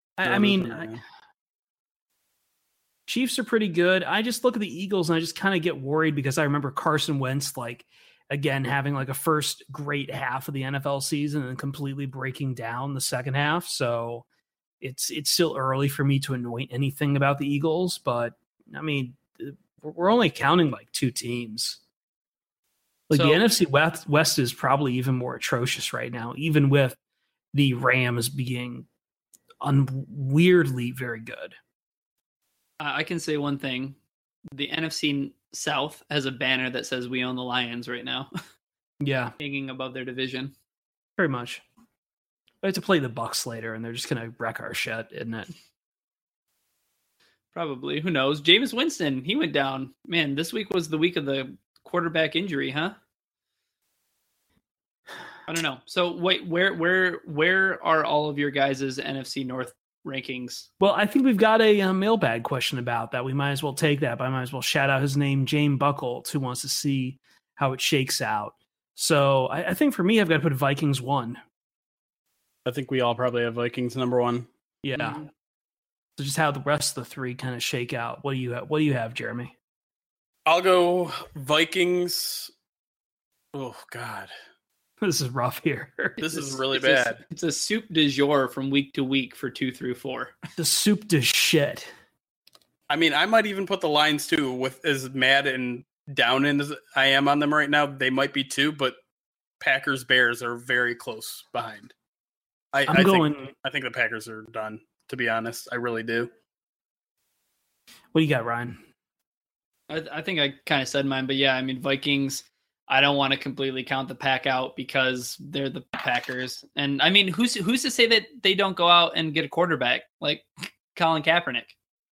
Chiefs are pretty good. I just look at the Eagles and I just kind of get worried because I remember Carson Wentz, like, again, having like a first great half of the NFL season and completely breaking down the second half. So it's still early for me to anoint anything about the Eagles, but I mean, we're only counting like two teams. Like the NFC West is probably even more atrocious right now, even with the Rams being weirdly very good. I can say one thing. The NFC South has a banner that says "We own the Lions" right now. Yeah. Hanging above their division. Very much. We have to play the Bucks later, and they're just going to wreck our shit, isn't it? Probably. Who knows? Jameis Winston, he went down. Man, this week was the week of the quarterback injury, huh? I don't know. So wait, where are all of your guys' NFC North rankings? Well, I think we've got a mailbag question about that. We might as well take that, but I might as well shout out his name, James Buckles, who wants to see how it shakes out. So I think for me, I've got to put Vikings 1. I think we all probably have Vikings number 1. Yeah. Mm-hmm. So just how the rest of the three kind of shake out. What do you have, Jeremy? I'll go Vikings. Oh God. This is rough here. This is really bad. It's a soup du jour from week to week for 2 through 4. The soup de shit. I mean, I might even put the Lions too. With as mad and down as I am on them right now, they might be 2, but Packers Bears are very close behind. I think the Packers are done. To be honest, I really do. What do you got, Ryan? I think I kind of said mine, but yeah, I mean, Vikings, I don't want to completely count the pack out because they're the Packers. And I mean, who's to say that they don't go out and get a quarterback like Colin Kaepernick?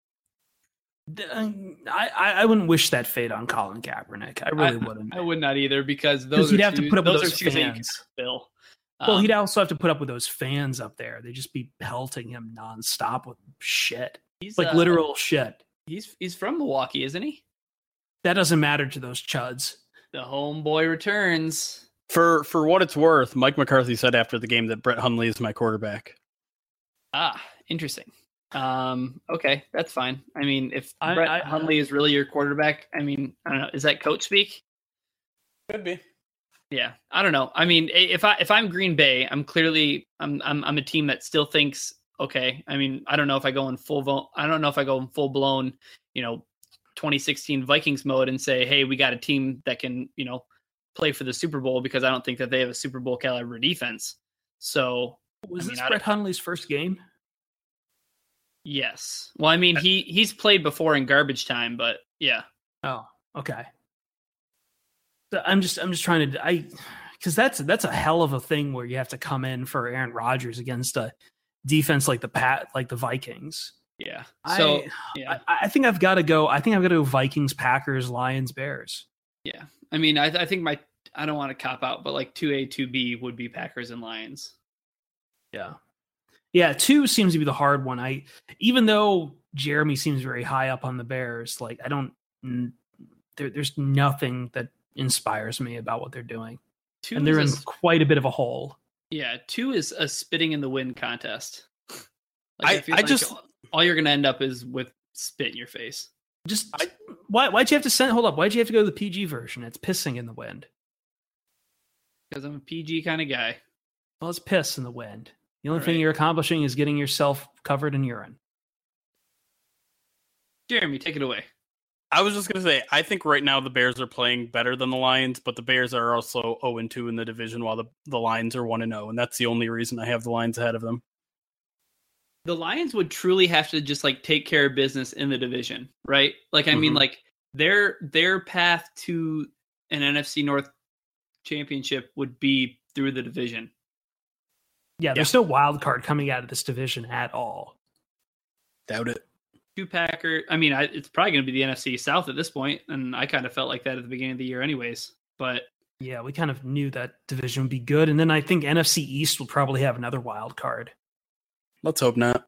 I wouldn't wish that fate on Colin Kaepernick. I really wouldn't. I would not either because he'd have to put up with those fans. Bill. Well, he'd also have to put up with those fans up there. They'd just be pelting him nonstop with shit. He's like literal shit. He's from Milwaukee, isn't he? That doesn't matter to those chuds. The homeboy returns. For what it's worth, Mike McCarthy said after the game that Brett Hundley is my quarterback. Ah, interesting. Okay, that's fine. I mean, if Brett Hundley is really your quarterback, I mean, I don't know. Is that coach speak? Could be. Yeah, I don't know. I mean, if I'm Green Bay, I'm a team that still thinks, okay. I mean, I don't know if I go in full blown, 2016 Vikings mode and say, hey, we got a team that can, play for the Super Bowl, because I don't think that they have a Super Bowl caliber defense. So was this Brett Hundley's first game? Yes. Well, I mean, he's played before in garbage time, but yeah. Oh, okay. So I'm just trying to because that's a hell of a thing where you have to come in for Aaron Rodgers against a defense like the Vikings. Yeah. So I think I've got to go. I think I've got to go Vikings, Packers, Lions, Bears. Yeah. I mean, I think I don't want to cop out, but like 2A, 2B would be Packers and Lions. Yeah. Yeah. 2 seems to be the hard one. Even though Jeremy seems very high up on the Bears, like there's nothing that inspires me about what they're doing. 2 and they're in quite a bit of a hole. Yeah. 2 is a spitting in the wind contest. Like, all you're going to end up is with spit in your face. Why'd you have to hold up? Why'd you have to go to the PG version? It's pissing in the wind. Because I'm a PG kind of guy. Well, it's piss in the wind. The only thing you're accomplishing is getting yourself covered in urine. Jeremy, take it away. I was just going to say, I think right now the Bears are playing better than the Lions, but the Bears are also 0-2 in the division while the Lions are 1-0, and that's the only reason I have the Lions ahead of them. The Lions would truly have to just like take care of business in the division, right? Like, I mean, like their path to an NFC North championship would be through the division. Yeah, there's no wild card coming out of this division at all. Doubt it. Two Packers. I mean, it's probably going to be the NFC South at this point, and I kind of felt like that at the beginning of the year, anyways. But yeah, we kind of knew that division would be good, and then I think NFC East will probably have another wild card. Let's hope not.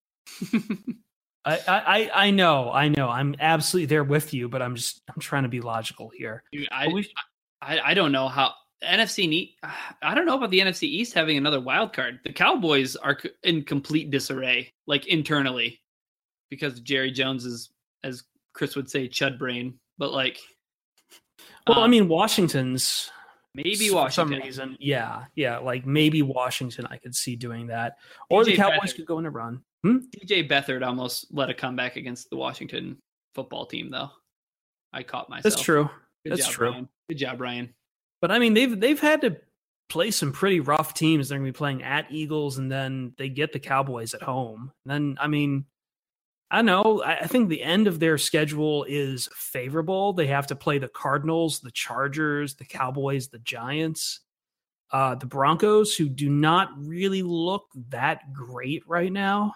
I know. I'm absolutely there with you, but I'm trying to be logical here. Dude, I don't know how NFC. I don't know about the NFC East having another wild card. The Cowboys are in complete disarray, like internally, because Jerry Jones is, as Chris would say, chud brain. But like, well, I mean, Washington's maybe for some Washington. reason, yeah, like maybe Washington. I could see doing that, or the Cowboys could go in a run. DJ Beathard almost led a comeback against the Washington football team, though. I caught myself. That's true. Good job, Ryan. Good job, Ryan. But I mean, they've had to play some pretty rough teams. They're going to be playing at Eagles, and then they get the Cowboys at home. And then, I mean, I don't know. I think the end of their schedule is favorable. They have to play the Cardinals, the Chargers, the Cowboys, the Giants, the Broncos, who do not really look that great right now.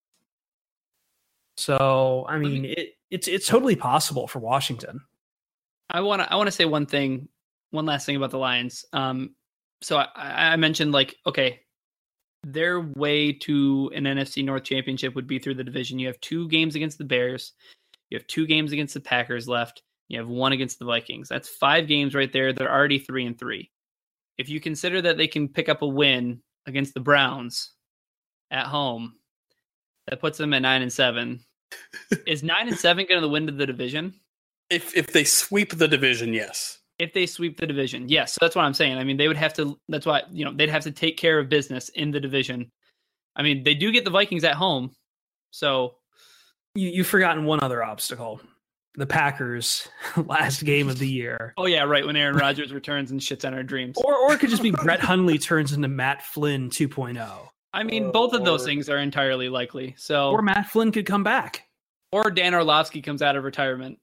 So, I mean, it's totally possible for Washington. I want to say one last thing about the Lions. So I mentioned, like, okay, their way to an NFC North championship would be through the division. You have 2 games against the Bears. You have 2 games against the Packers left. You have 1 against the Vikings. That's 5 games right there. They're already 3-3. If you consider that they can pick up a win against the Browns at home, that puts them at 9-7. Is 9-7 going to win to the division? If they sweep the division, yes. If they sweep the division, yes. So that's what I'm saying. I mean, they would have to. That's why they'd have to take care of business in the division. I mean, they do get the Vikings at home, so you've forgotten one other obstacle: the Packers' last game of the year. Oh yeah, right. When Aaron Rodgers returns and shits on our dreams, or it could just be Brett Hundley turns into Matt Flynn 2.0. I mean, both of those things are entirely likely. So, or Matt Flynn could come back, or Dan Orlovsky comes out of retirement.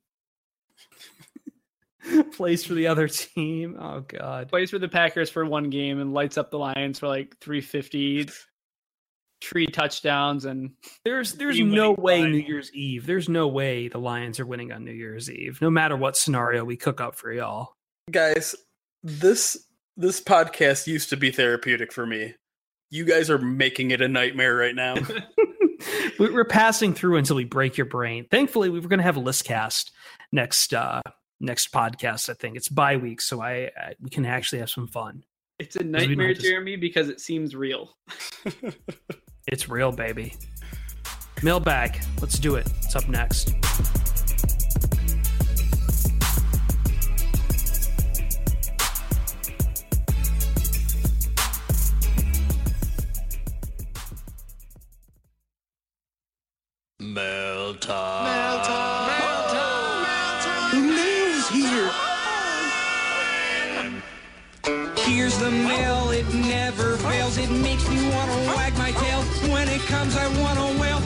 Plays for the other team. Oh God. Plays for the Packers for 1 game and lights up the Lions for like 350, 3 touchdowns, and there's no way New Year's Eve. There's no way the Lions are winning on New Year's Eve, no matter what scenario we cook up for y'all. Guys, this podcast used to be therapeutic for me. You guys are making it a nightmare right now. We're passing through until we break your brain. Thankfully, we were going to have a listcast next podcast. I think it's bye week, so we can actually have some fun. It's a nightmare, Jeremy, because it seems real. It's real, baby. Mailbag. Let's do it. It's up next. Mail time. Mail time. Mail time. Mail time. The mail's here. Here's the mail, it never fails. It makes me want to wag my tail. When it comes, I want to wail.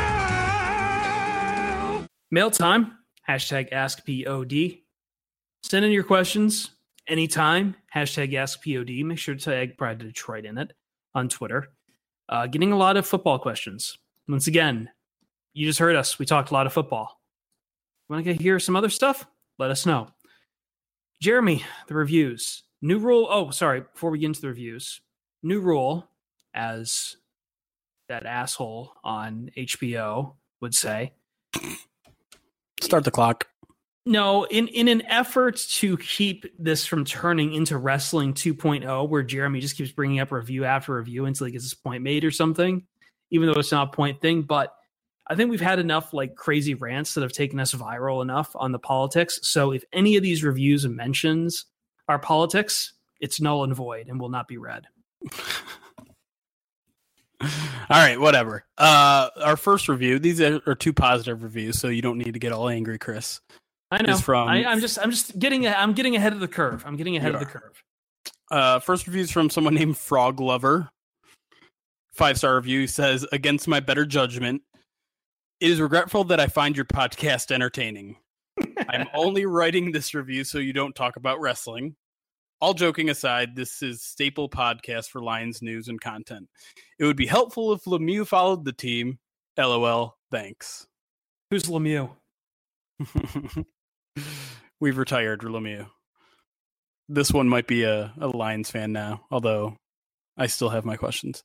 Mail time. Hashtag AskPOD. Send in your questions anytime. Hashtag AskPOD. Make sure to tag Pride Detroit in it on Twitter. Getting a lot of football questions. Once again, you just heard us. We talked a lot of football. Want to hear some other stuff? Let us know. Jeremy, the reviews. New rule. Oh, sorry. Before we get into the reviews, new rule, as that asshole on HBO would say. Start the clock. No, in an effort to keep this from turning into Wrestling 2.0, where Jeremy just keeps bringing up review after review until he gets his point made or something, even though it's not a point thing. But I think we've had enough like crazy rants that have taken us viral enough on the politics. So if any of these reviews and mentions our politics, it's null and void and will not be read. right, whatever. Our first review, these are two positive reviews, so you don't need to get all angry, Chris. I know. Is from I'm just getting ahead of the curve. I'm getting ahead of the curve. First review is from someone named Frog Lover. 5-star review says, against my better judgment, it is regretful that I find your podcast entertaining. I'm only writing this review so you don't talk about wrestling. All joking aside, this is staple podcast for Lions news and content. It would be helpful if Lemieux followed the team. LOL. Thanks. Who's Lemieux? We've retired Lemieux. This one might be a Lions fan now, although I still have my questions.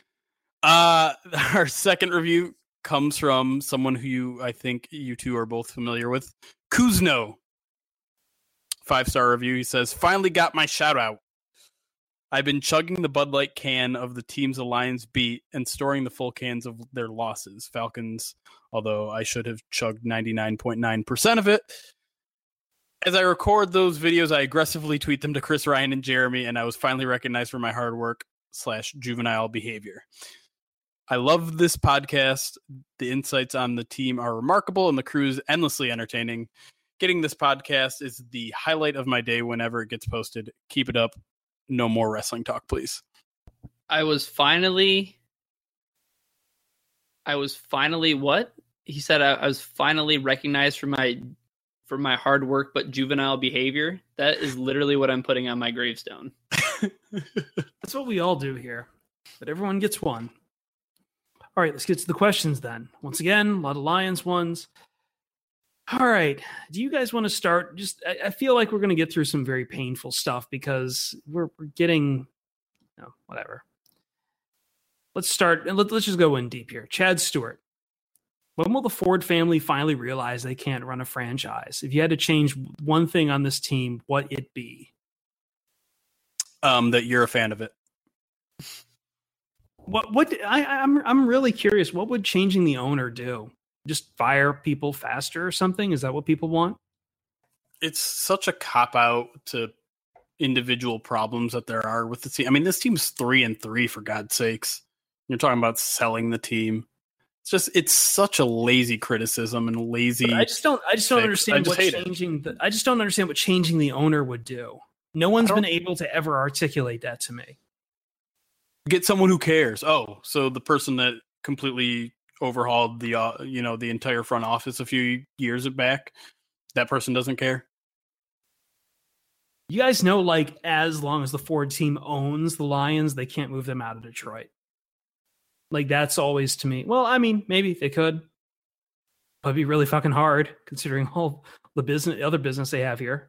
Our second review comes from someone who I think you two are both familiar with, Kuzno. 5-star review. He says, finally got my shout out. I've been chugging the Bud Light can of the teams the Lions beat and storing the full cans of their losses. Falcons, although I should have chugged 99.9% of it. As I record those videos, I aggressively tweet them to Chris, Ryan, and Jeremy, and I was finally recognized for my hard work / juvenile behavior. I love this podcast. The insights on the team are remarkable, and the crew is endlessly entertaining. Getting this podcast is the highlight of my day whenever it gets posted. Keep it up. No more wrestling talk, please. I was finally what? He said I was finally recognized for my hard work but juvenile behavior. That is literally what I'm putting on my gravestone. That's what we all do here. But everyone gets one. All right, let's get to the questions then. Once again, a lot of Lions ones. All right. Do you guys want to start? I feel like we're going to get through some very painful stuff because we're getting, whatever. Let's start and let's just go in deep here. Chad Stewart. When will the Ford family finally realize they can't run a franchise? If you had to change one thing on this team, what it be? That you're a fan of it. I'm really curious. What would changing the owner do? Just fire people faster or something? Is that what people want? It's such a cop-out to individual problems that there are with the team. I mean, this team's 3-3 for God's sakes. You're talking about selling the team. It's such a lazy criticism and lazy. But I just don't understand what changing the owner would do. No one's been able to ever articulate that to me. Get someone who cares. Oh, so the person that completely overhauled the entire front office a few years back, that person doesn't care. You guys know, like, as long as the Ford team owns the Lions, they can't move them out of Detroit. Like, that's always to me. Well, I mean, maybe they could, but it'd be really fucking hard considering all the other business they have here.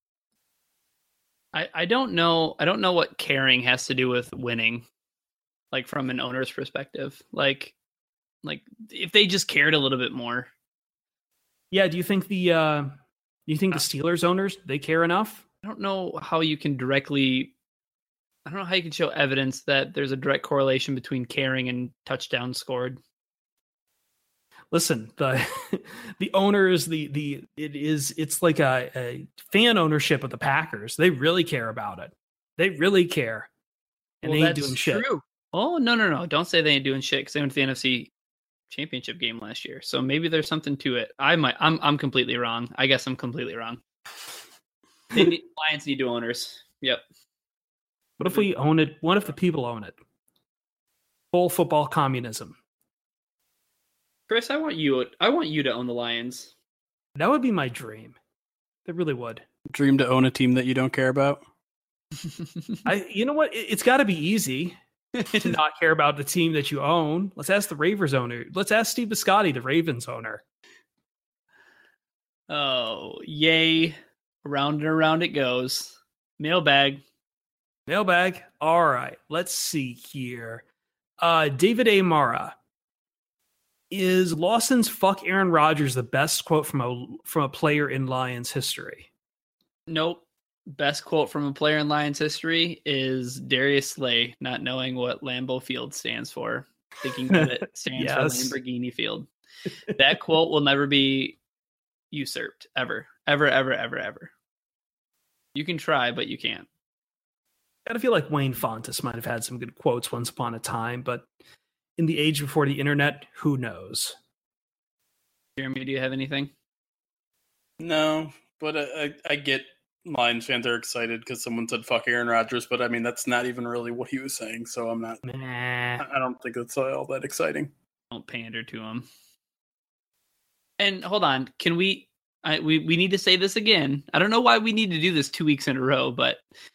I don't know. I don't know what caring has to do with winning, like from an owner's perspective. Like if they just cared a little bit more. Yeah. Do you think the Steelers owners, they care enough? I don't know how you can show evidence that there's a direct correlation between caring and touchdowns scored. Listen, the owners, it's like a fan ownership of the Packers. They really care about it. They really care. And they ain't doing shit. True. Oh, no. Don't say they ain't doing shit because they went to the NFC Championship game last year. So maybe there's something to it. I'm completely wrong. I guess I'm completely wrong. Lions need two owners. Yep. What if we own it? What if the people own it? Full football communism. Chris, I want you to own the Lions. That would be my dream. It really would. Dream to own a team that you don't care about? You know what? It's got to be easy to not care about the team that you own. Let's ask the Ravens owner. Let's ask Steve Biscotti, the Ravens owner. Oh, yay. Around and around it goes. Mailbag. All right. Let's see here. David A. Mara. Is Lawson's "fuck Aaron Rodgers" the best quote from a player in Lions history? Nope. Best quote from a player in Lions history is Darius Slay not knowing what Lambeau Field stands for, thinking that it stands for Lamborghini Field. That quote will never be usurped, ever. You can try, but you can't. I gotta feel like Wayne Fontes might have had some good quotes once upon a time, but in the age before the internet? Who knows? Jeremy, do you have anything? No, but I get Lions fans are excited because someone said fuck Aaron Rodgers, but I mean that's not even really what he was saying, so I'm not. Nah. I don't think it's all that exciting. Don't pander to him. And hold on, can we need to say this again. I don't know why we need to do this 2 weeks in a row, but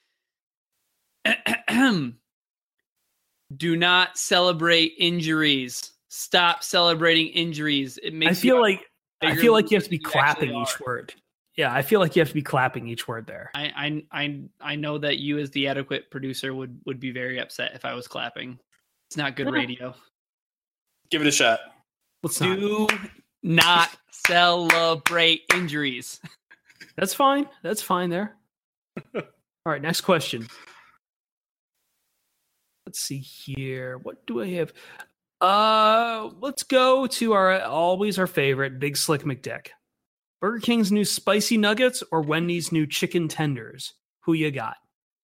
do not celebrate injuries. Stop celebrating injuries. It makes I feel like you have to be than you clapping actually each are. word. Yeah, I feel like you have to be clapping each word there. I know that you as the adequate producer would be very upset if I was clapping. It's not good radio. Give it a shot. Let's not. Do not celebrate injuries. That's fine. That's fine there. All right, next question. Let's see here. What do I have? Let's go to our favorite Big Slick McDick. Burger King's new spicy nuggets or Wendy's new chicken tenders? Who you got?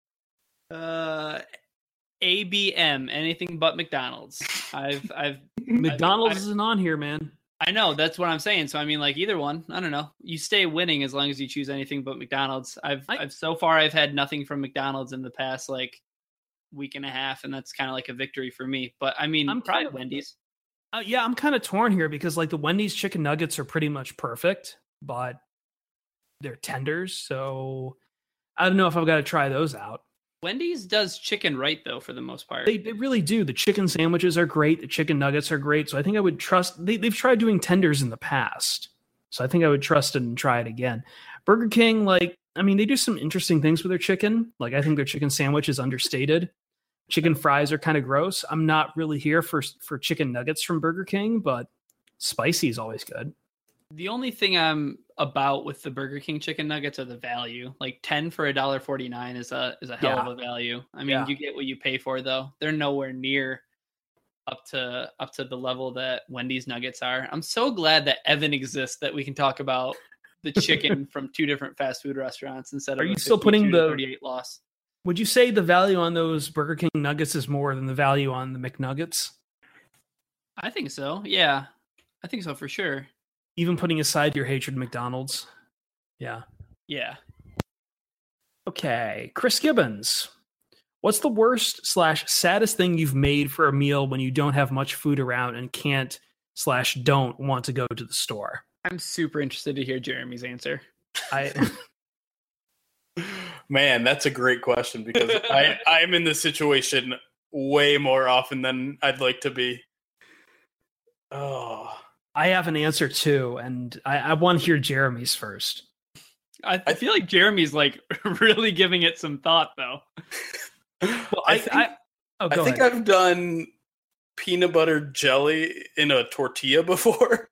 ABM, anything but McDonald's. McDonald's isn't on here, man. I know, that's what I'm saying. So I mean, like either one. I don't know. You stay winning as long as you choose anything but McDonald's. I've so far I've had nothing from McDonald's in the past like week and a half, and that's kind of like a victory for me. But I mean, I'm probably Wendy's. Yeah, I'm kind of torn here because like the Wendy's chicken nuggets are pretty much perfect, but they're tenders, so I don't know if I've got to try those out. Wendy's does chicken right though, for the most part. They really do. The chicken sandwiches are great. The chicken nuggets are great. So I think I would trust. They've tried doing tenders in the past, so I think I would trust it and try it again. Burger King, like, I mean, they do some interesting things with their chicken. Like, I think their chicken sandwich is understated. Chicken fries are kind of gross. I'm not really here for chicken nuggets from Burger King, but spicy is always good. The only thing I'm about with the Burger King chicken nuggets are the value. Like 10 for $1.49 is a hell of a value. I mean, you get what you pay for though. They're nowhere near up to the level that Wendy's nuggets are. I'm so glad that Evan exists that we can talk about the chicken from two different fast food restaurants instead of Are you still putting the 38 loss. Would you say the value on those Burger King nuggets is more than the value on the McNuggets? I think so. Yeah. I think so for sure. Even putting aside your hatred of McDonald's. Yeah. Yeah. Okay. Chris Gibbons. What's the worst / saddest thing you've made for a meal when you don't have much food around and can't / don't want to go to the store? I'm super interested to hear Jeremy's answer. Man, that's a great question because I'm in this situation way more often than I'd like to be. Oh, I have an answer too, and I want to hear Jeremy's first. I feel like Jeremy's like really giving it some thought though. Well, I think I've done peanut butter jelly in a tortilla before.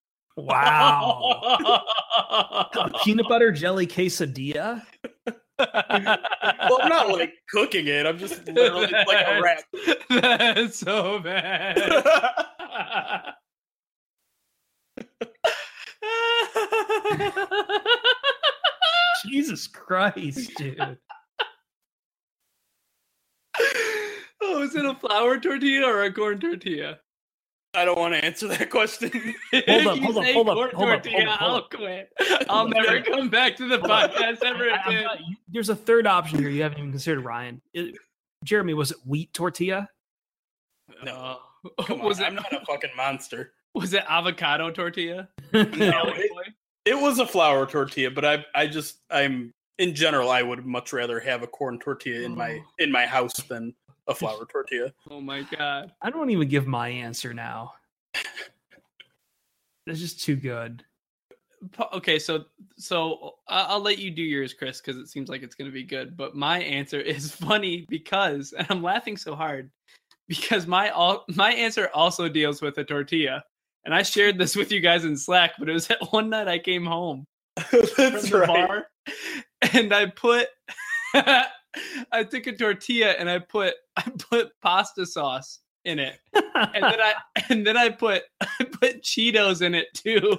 Wow. A peanut butter jelly quesadilla? Well, I'm not like cooking it. I'm just literally like a wrap. That's so bad. Jesus Christ, dude. Oh, is it a flour tortilla or a corn tortilla? I don't want to answer that question. Hold up. I'll quit. I'll never come back to the podcast ever again. There's a third option here you haven't even considered, Ryan. Jeremy, was it wheat tortilla? No. Come on, I'm not a fucking monster. Was it avocado tortilla? No, it was a flour tortilla, but I'm in general, I would much rather have a corn tortilla in my house than a flour tortilla. Oh my god! I don't even give my answer now. It's just too good. Okay, so I'll let you do yours, Chris, because it seems like it's going to be good. But my answer is funny because, and I'm laughing so hard because my answer also deals with a tortilla, and I shared this with you guys in Slack. But it was that one night I came home from the bar, and I put. I took a tortilla and I put pasta sauce in it, and then I put Cheetos in it too.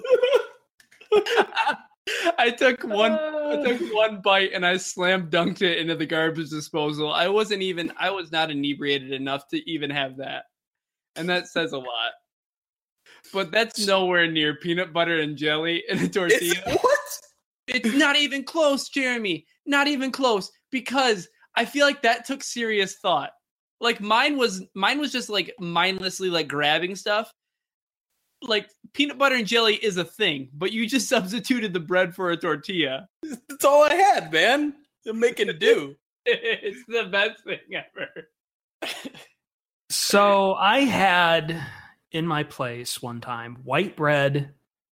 I took one bite and I slam dunked it into the garbage disposal. I was not inebriated enough to even have that. and that says a lot. But that's nowhere near peanut butter and jelly in a tortilla. What? It's not even close, Jeremy. Not even close. Because I feel like that took serious thought. Like mine was just like mindlessly like grabbing stuff. Like peanut butter and jelly is a thing, but you just substituted the bread for a tortilla. That's all I had, man. I'm making do. It's the best thing ever. So I had in my place one time white bread,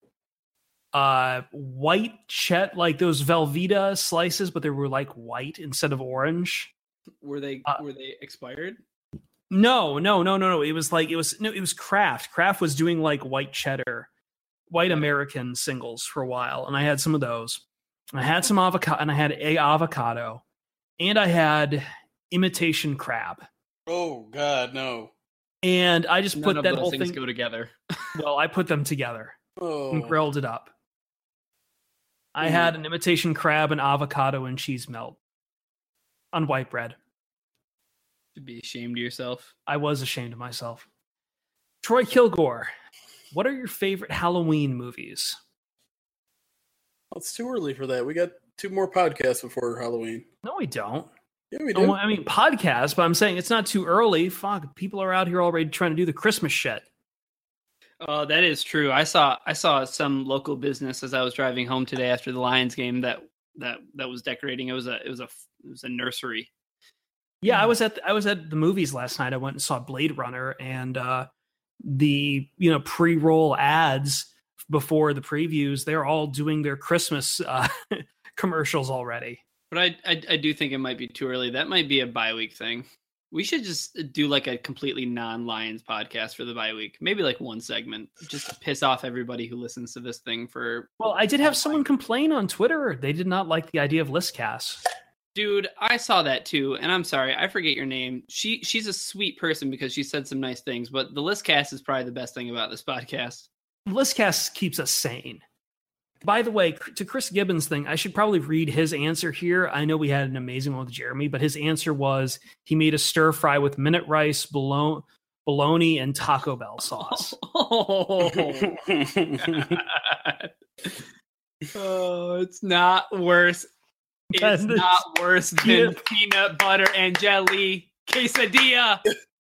white like those Velveeta slices, but they were like white instead of orange. Were they expired? No. It was Kraft. Kraft was doing like white cheddar, white American singles for a while, and I had some of those. I had some avocado, and I had a avocado, and I had imitation crab. Oh God, no! And I just None put of that those whole things thing. go together. Well, I put them together and Oh, grilled it up. I had an imitation crab and avocado and cheese melt on white bread. Should be ashamed of yourself. I was ashamed of myself. Troy Kilgore, what are your favorite Halloween movies? it's too early for that. We got 2 more podcasts before Halloween. No, we don't. Yeah, we do. Oh, I mean, podcast, but I'm saying it's not too early. Fuck, people are out here already trying to do the Christmas shit. Oh, that is true. I saw some local business as I was driving home today after the Lions game that was decorating. It was a nursery. Yeah, I was at the movies last night. I went and saw Blade Runner, and the pre-roll ads before the previews, they're all doing their Christmas commercials already. But I do think it might be too early. That might be a bye week thing. We should just do like a completely non-Lions podcast for the bye week. Maybe like one segment just to piss off everybody who listens to this thing for. Well, I did have someone complain on Twitter. They did not like the idea of listcast. Dude, I saw that too, and I'm sorry, I forget your name. She's a sweet person because she said some nice things, but the listcast is probably the best thing about this podcast. Listcast keeps us sane. By the way, to Chris Gibbons' thing, I should probably read his answer here. I know we had an amazing one with Jeremy, but his answer was he made a stir fry with minute rice, bologna, and Taco Bell sauce. Oh, it's not worse. It's not worse than peanut butter and jelly quesadilla.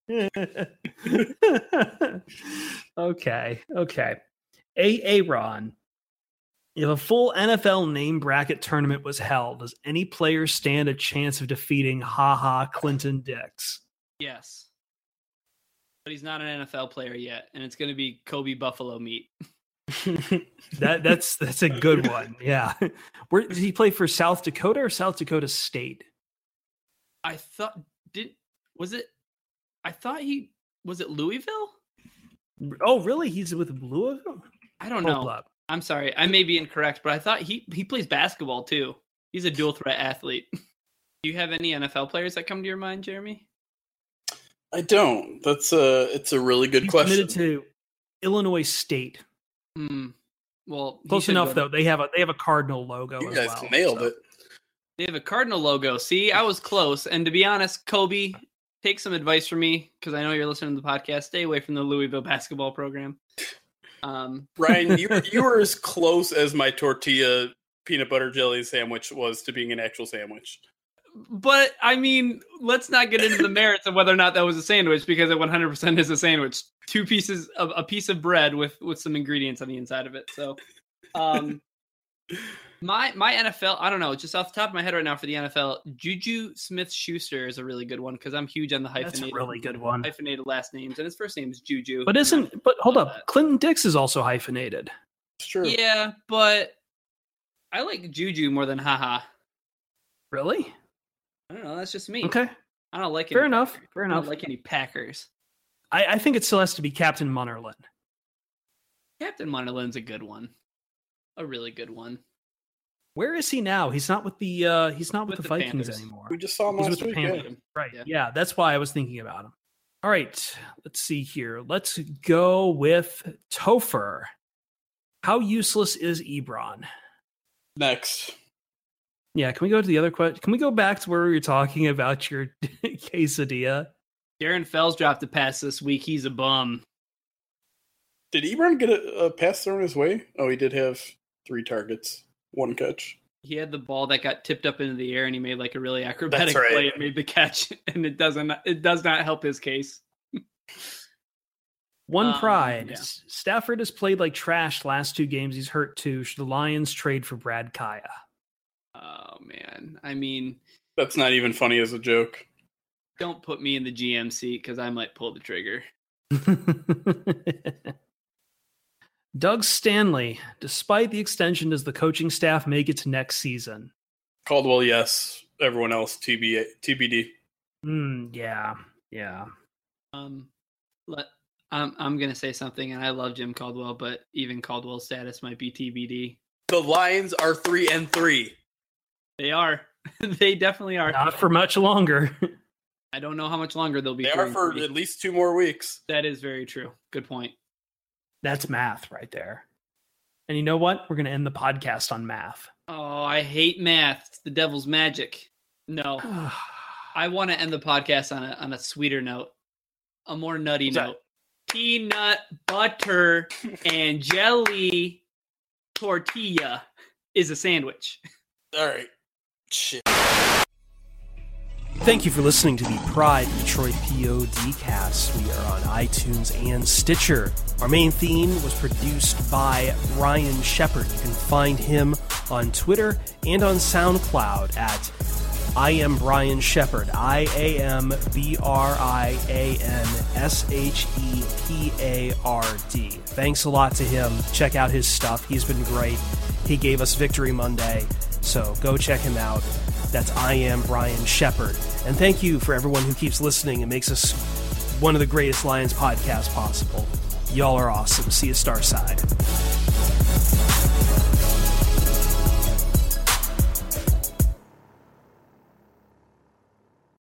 Okay. Aaron. If a full NFL name bracket tournament was held, does any player stand a chance of defeating Clinton Dix? Yes. But he's not an NFL player yet, and it's going to be Kobe Buffalo meat. That's a good one. Yeah. Where did he play for South Dakota or South Dakota State? I thought was it Louisville? Oh, really? He's with Louisville? I don't Hold know. up. I'm sorry. I may be incorrect, but I thought he plays basketball too. He's a dual threat athlete. Do you have any NFL players that come to your mind, Jeremy? I don't. It's a really good He's question. committed to Illinois State. Well, Close enough though. They have a Cardinal logo. You as guys well, nailed so. it. They have a Cardinal logo. See, I was close. And to be honest, Kobe, take some advice from me because I know you're listening to the podcast. Stay away from the Louisville basketball program. Ryan, you were as close as my tortilla peanut butter jelly sandwich was to being an actual sandwich. But I mean, let's not get into the merits of whether or not that was a sandwich because it 100% is a sandwich. 2 pieces of a piece of bread with some ingredients on the inside of it. So, my NFL, I don't know, just off the top of my head right now for the NFL, Juju Smith-Schuster is a really good one because I'm huge on the hyphenated. That's a really good one. Hyphenated last names, and his first name is Juju. But hold up, Clinton Dix is also hyphenated. It's true. Yeah, but I like Juju more than haha. Really? I don't know. That's just me. Okay. I don't like Fair any enough. Packers. Fair I enough. don't like any Packers. I think it still has to be Captain Munnerlyn. Captain Munnerlyn's a good one. A really good one. Where is he now? He's not with the With the Vikings Panthers. anymore. We just saw him He's last with week. the Yeah. Panthers. Right. Yeah. Yeah, that's why I was thinking about him. All right. Let's see here. Let's go with Topher. How useless is Ebron? Next. Yeah, can we go to the other question? Can we go back to where we were talking about your quesadilla? Darren Fells dropped a pass this week. He's a bum. Did Ebron get a pass thrown his way? Oh, he did have 3 targets, 1 catch. He had the ball that got tipped up into the air, and he made like a really acrobatic That's right. play and made the catch. And it does not help his case. One pride. yeah. Stafford has played like trash last 2 games. He's hurt too. Should the Lions trade for Brad Kaya? Oh man, I mean, That's not even funny as a joke. don't put me in the GM seat because I might pull the trigger. Doug Stanley. Despite the extension, does the coaching staff make it to next season? Caldwell, yes. Everyone else, TBD. Yeah. I'm gonna say something, and I love Jim Caldwell, but even Caldwell's status might be TBD. The Lions are 3-3. They are. They definitely are. Not for much longer. I don't know how much longer they'll be. They are for 3-3. at least 2 more weeks. That is very true. Good point. That's math right there. And you know what? We're going to end the podcast on math. Oh, I hate math. It's the devil's magic. No, I want to end the podcast on a sweeter note, a more nutty What's that? note. Peanut butter and jelly tortilla is a sandwich. All right. Shit. Thank you for listening to the Pride Detroit POD cast. We are on iTunes and Stitcher. Our main theme was produced by Brian Shepard. You can find him on Twitter and on SoundCloud at I am Brian Shepard. IamBrianShepard. Thanks a lot to him. Check out his stuff. He's been great. He gave us Victory Monday, so go check him out. That's I Am Brian Shepard. And thank you for everyone who keeps listening and makes us one of the greatest Lions podcasts possible. Y'all are awesome. See you Starside.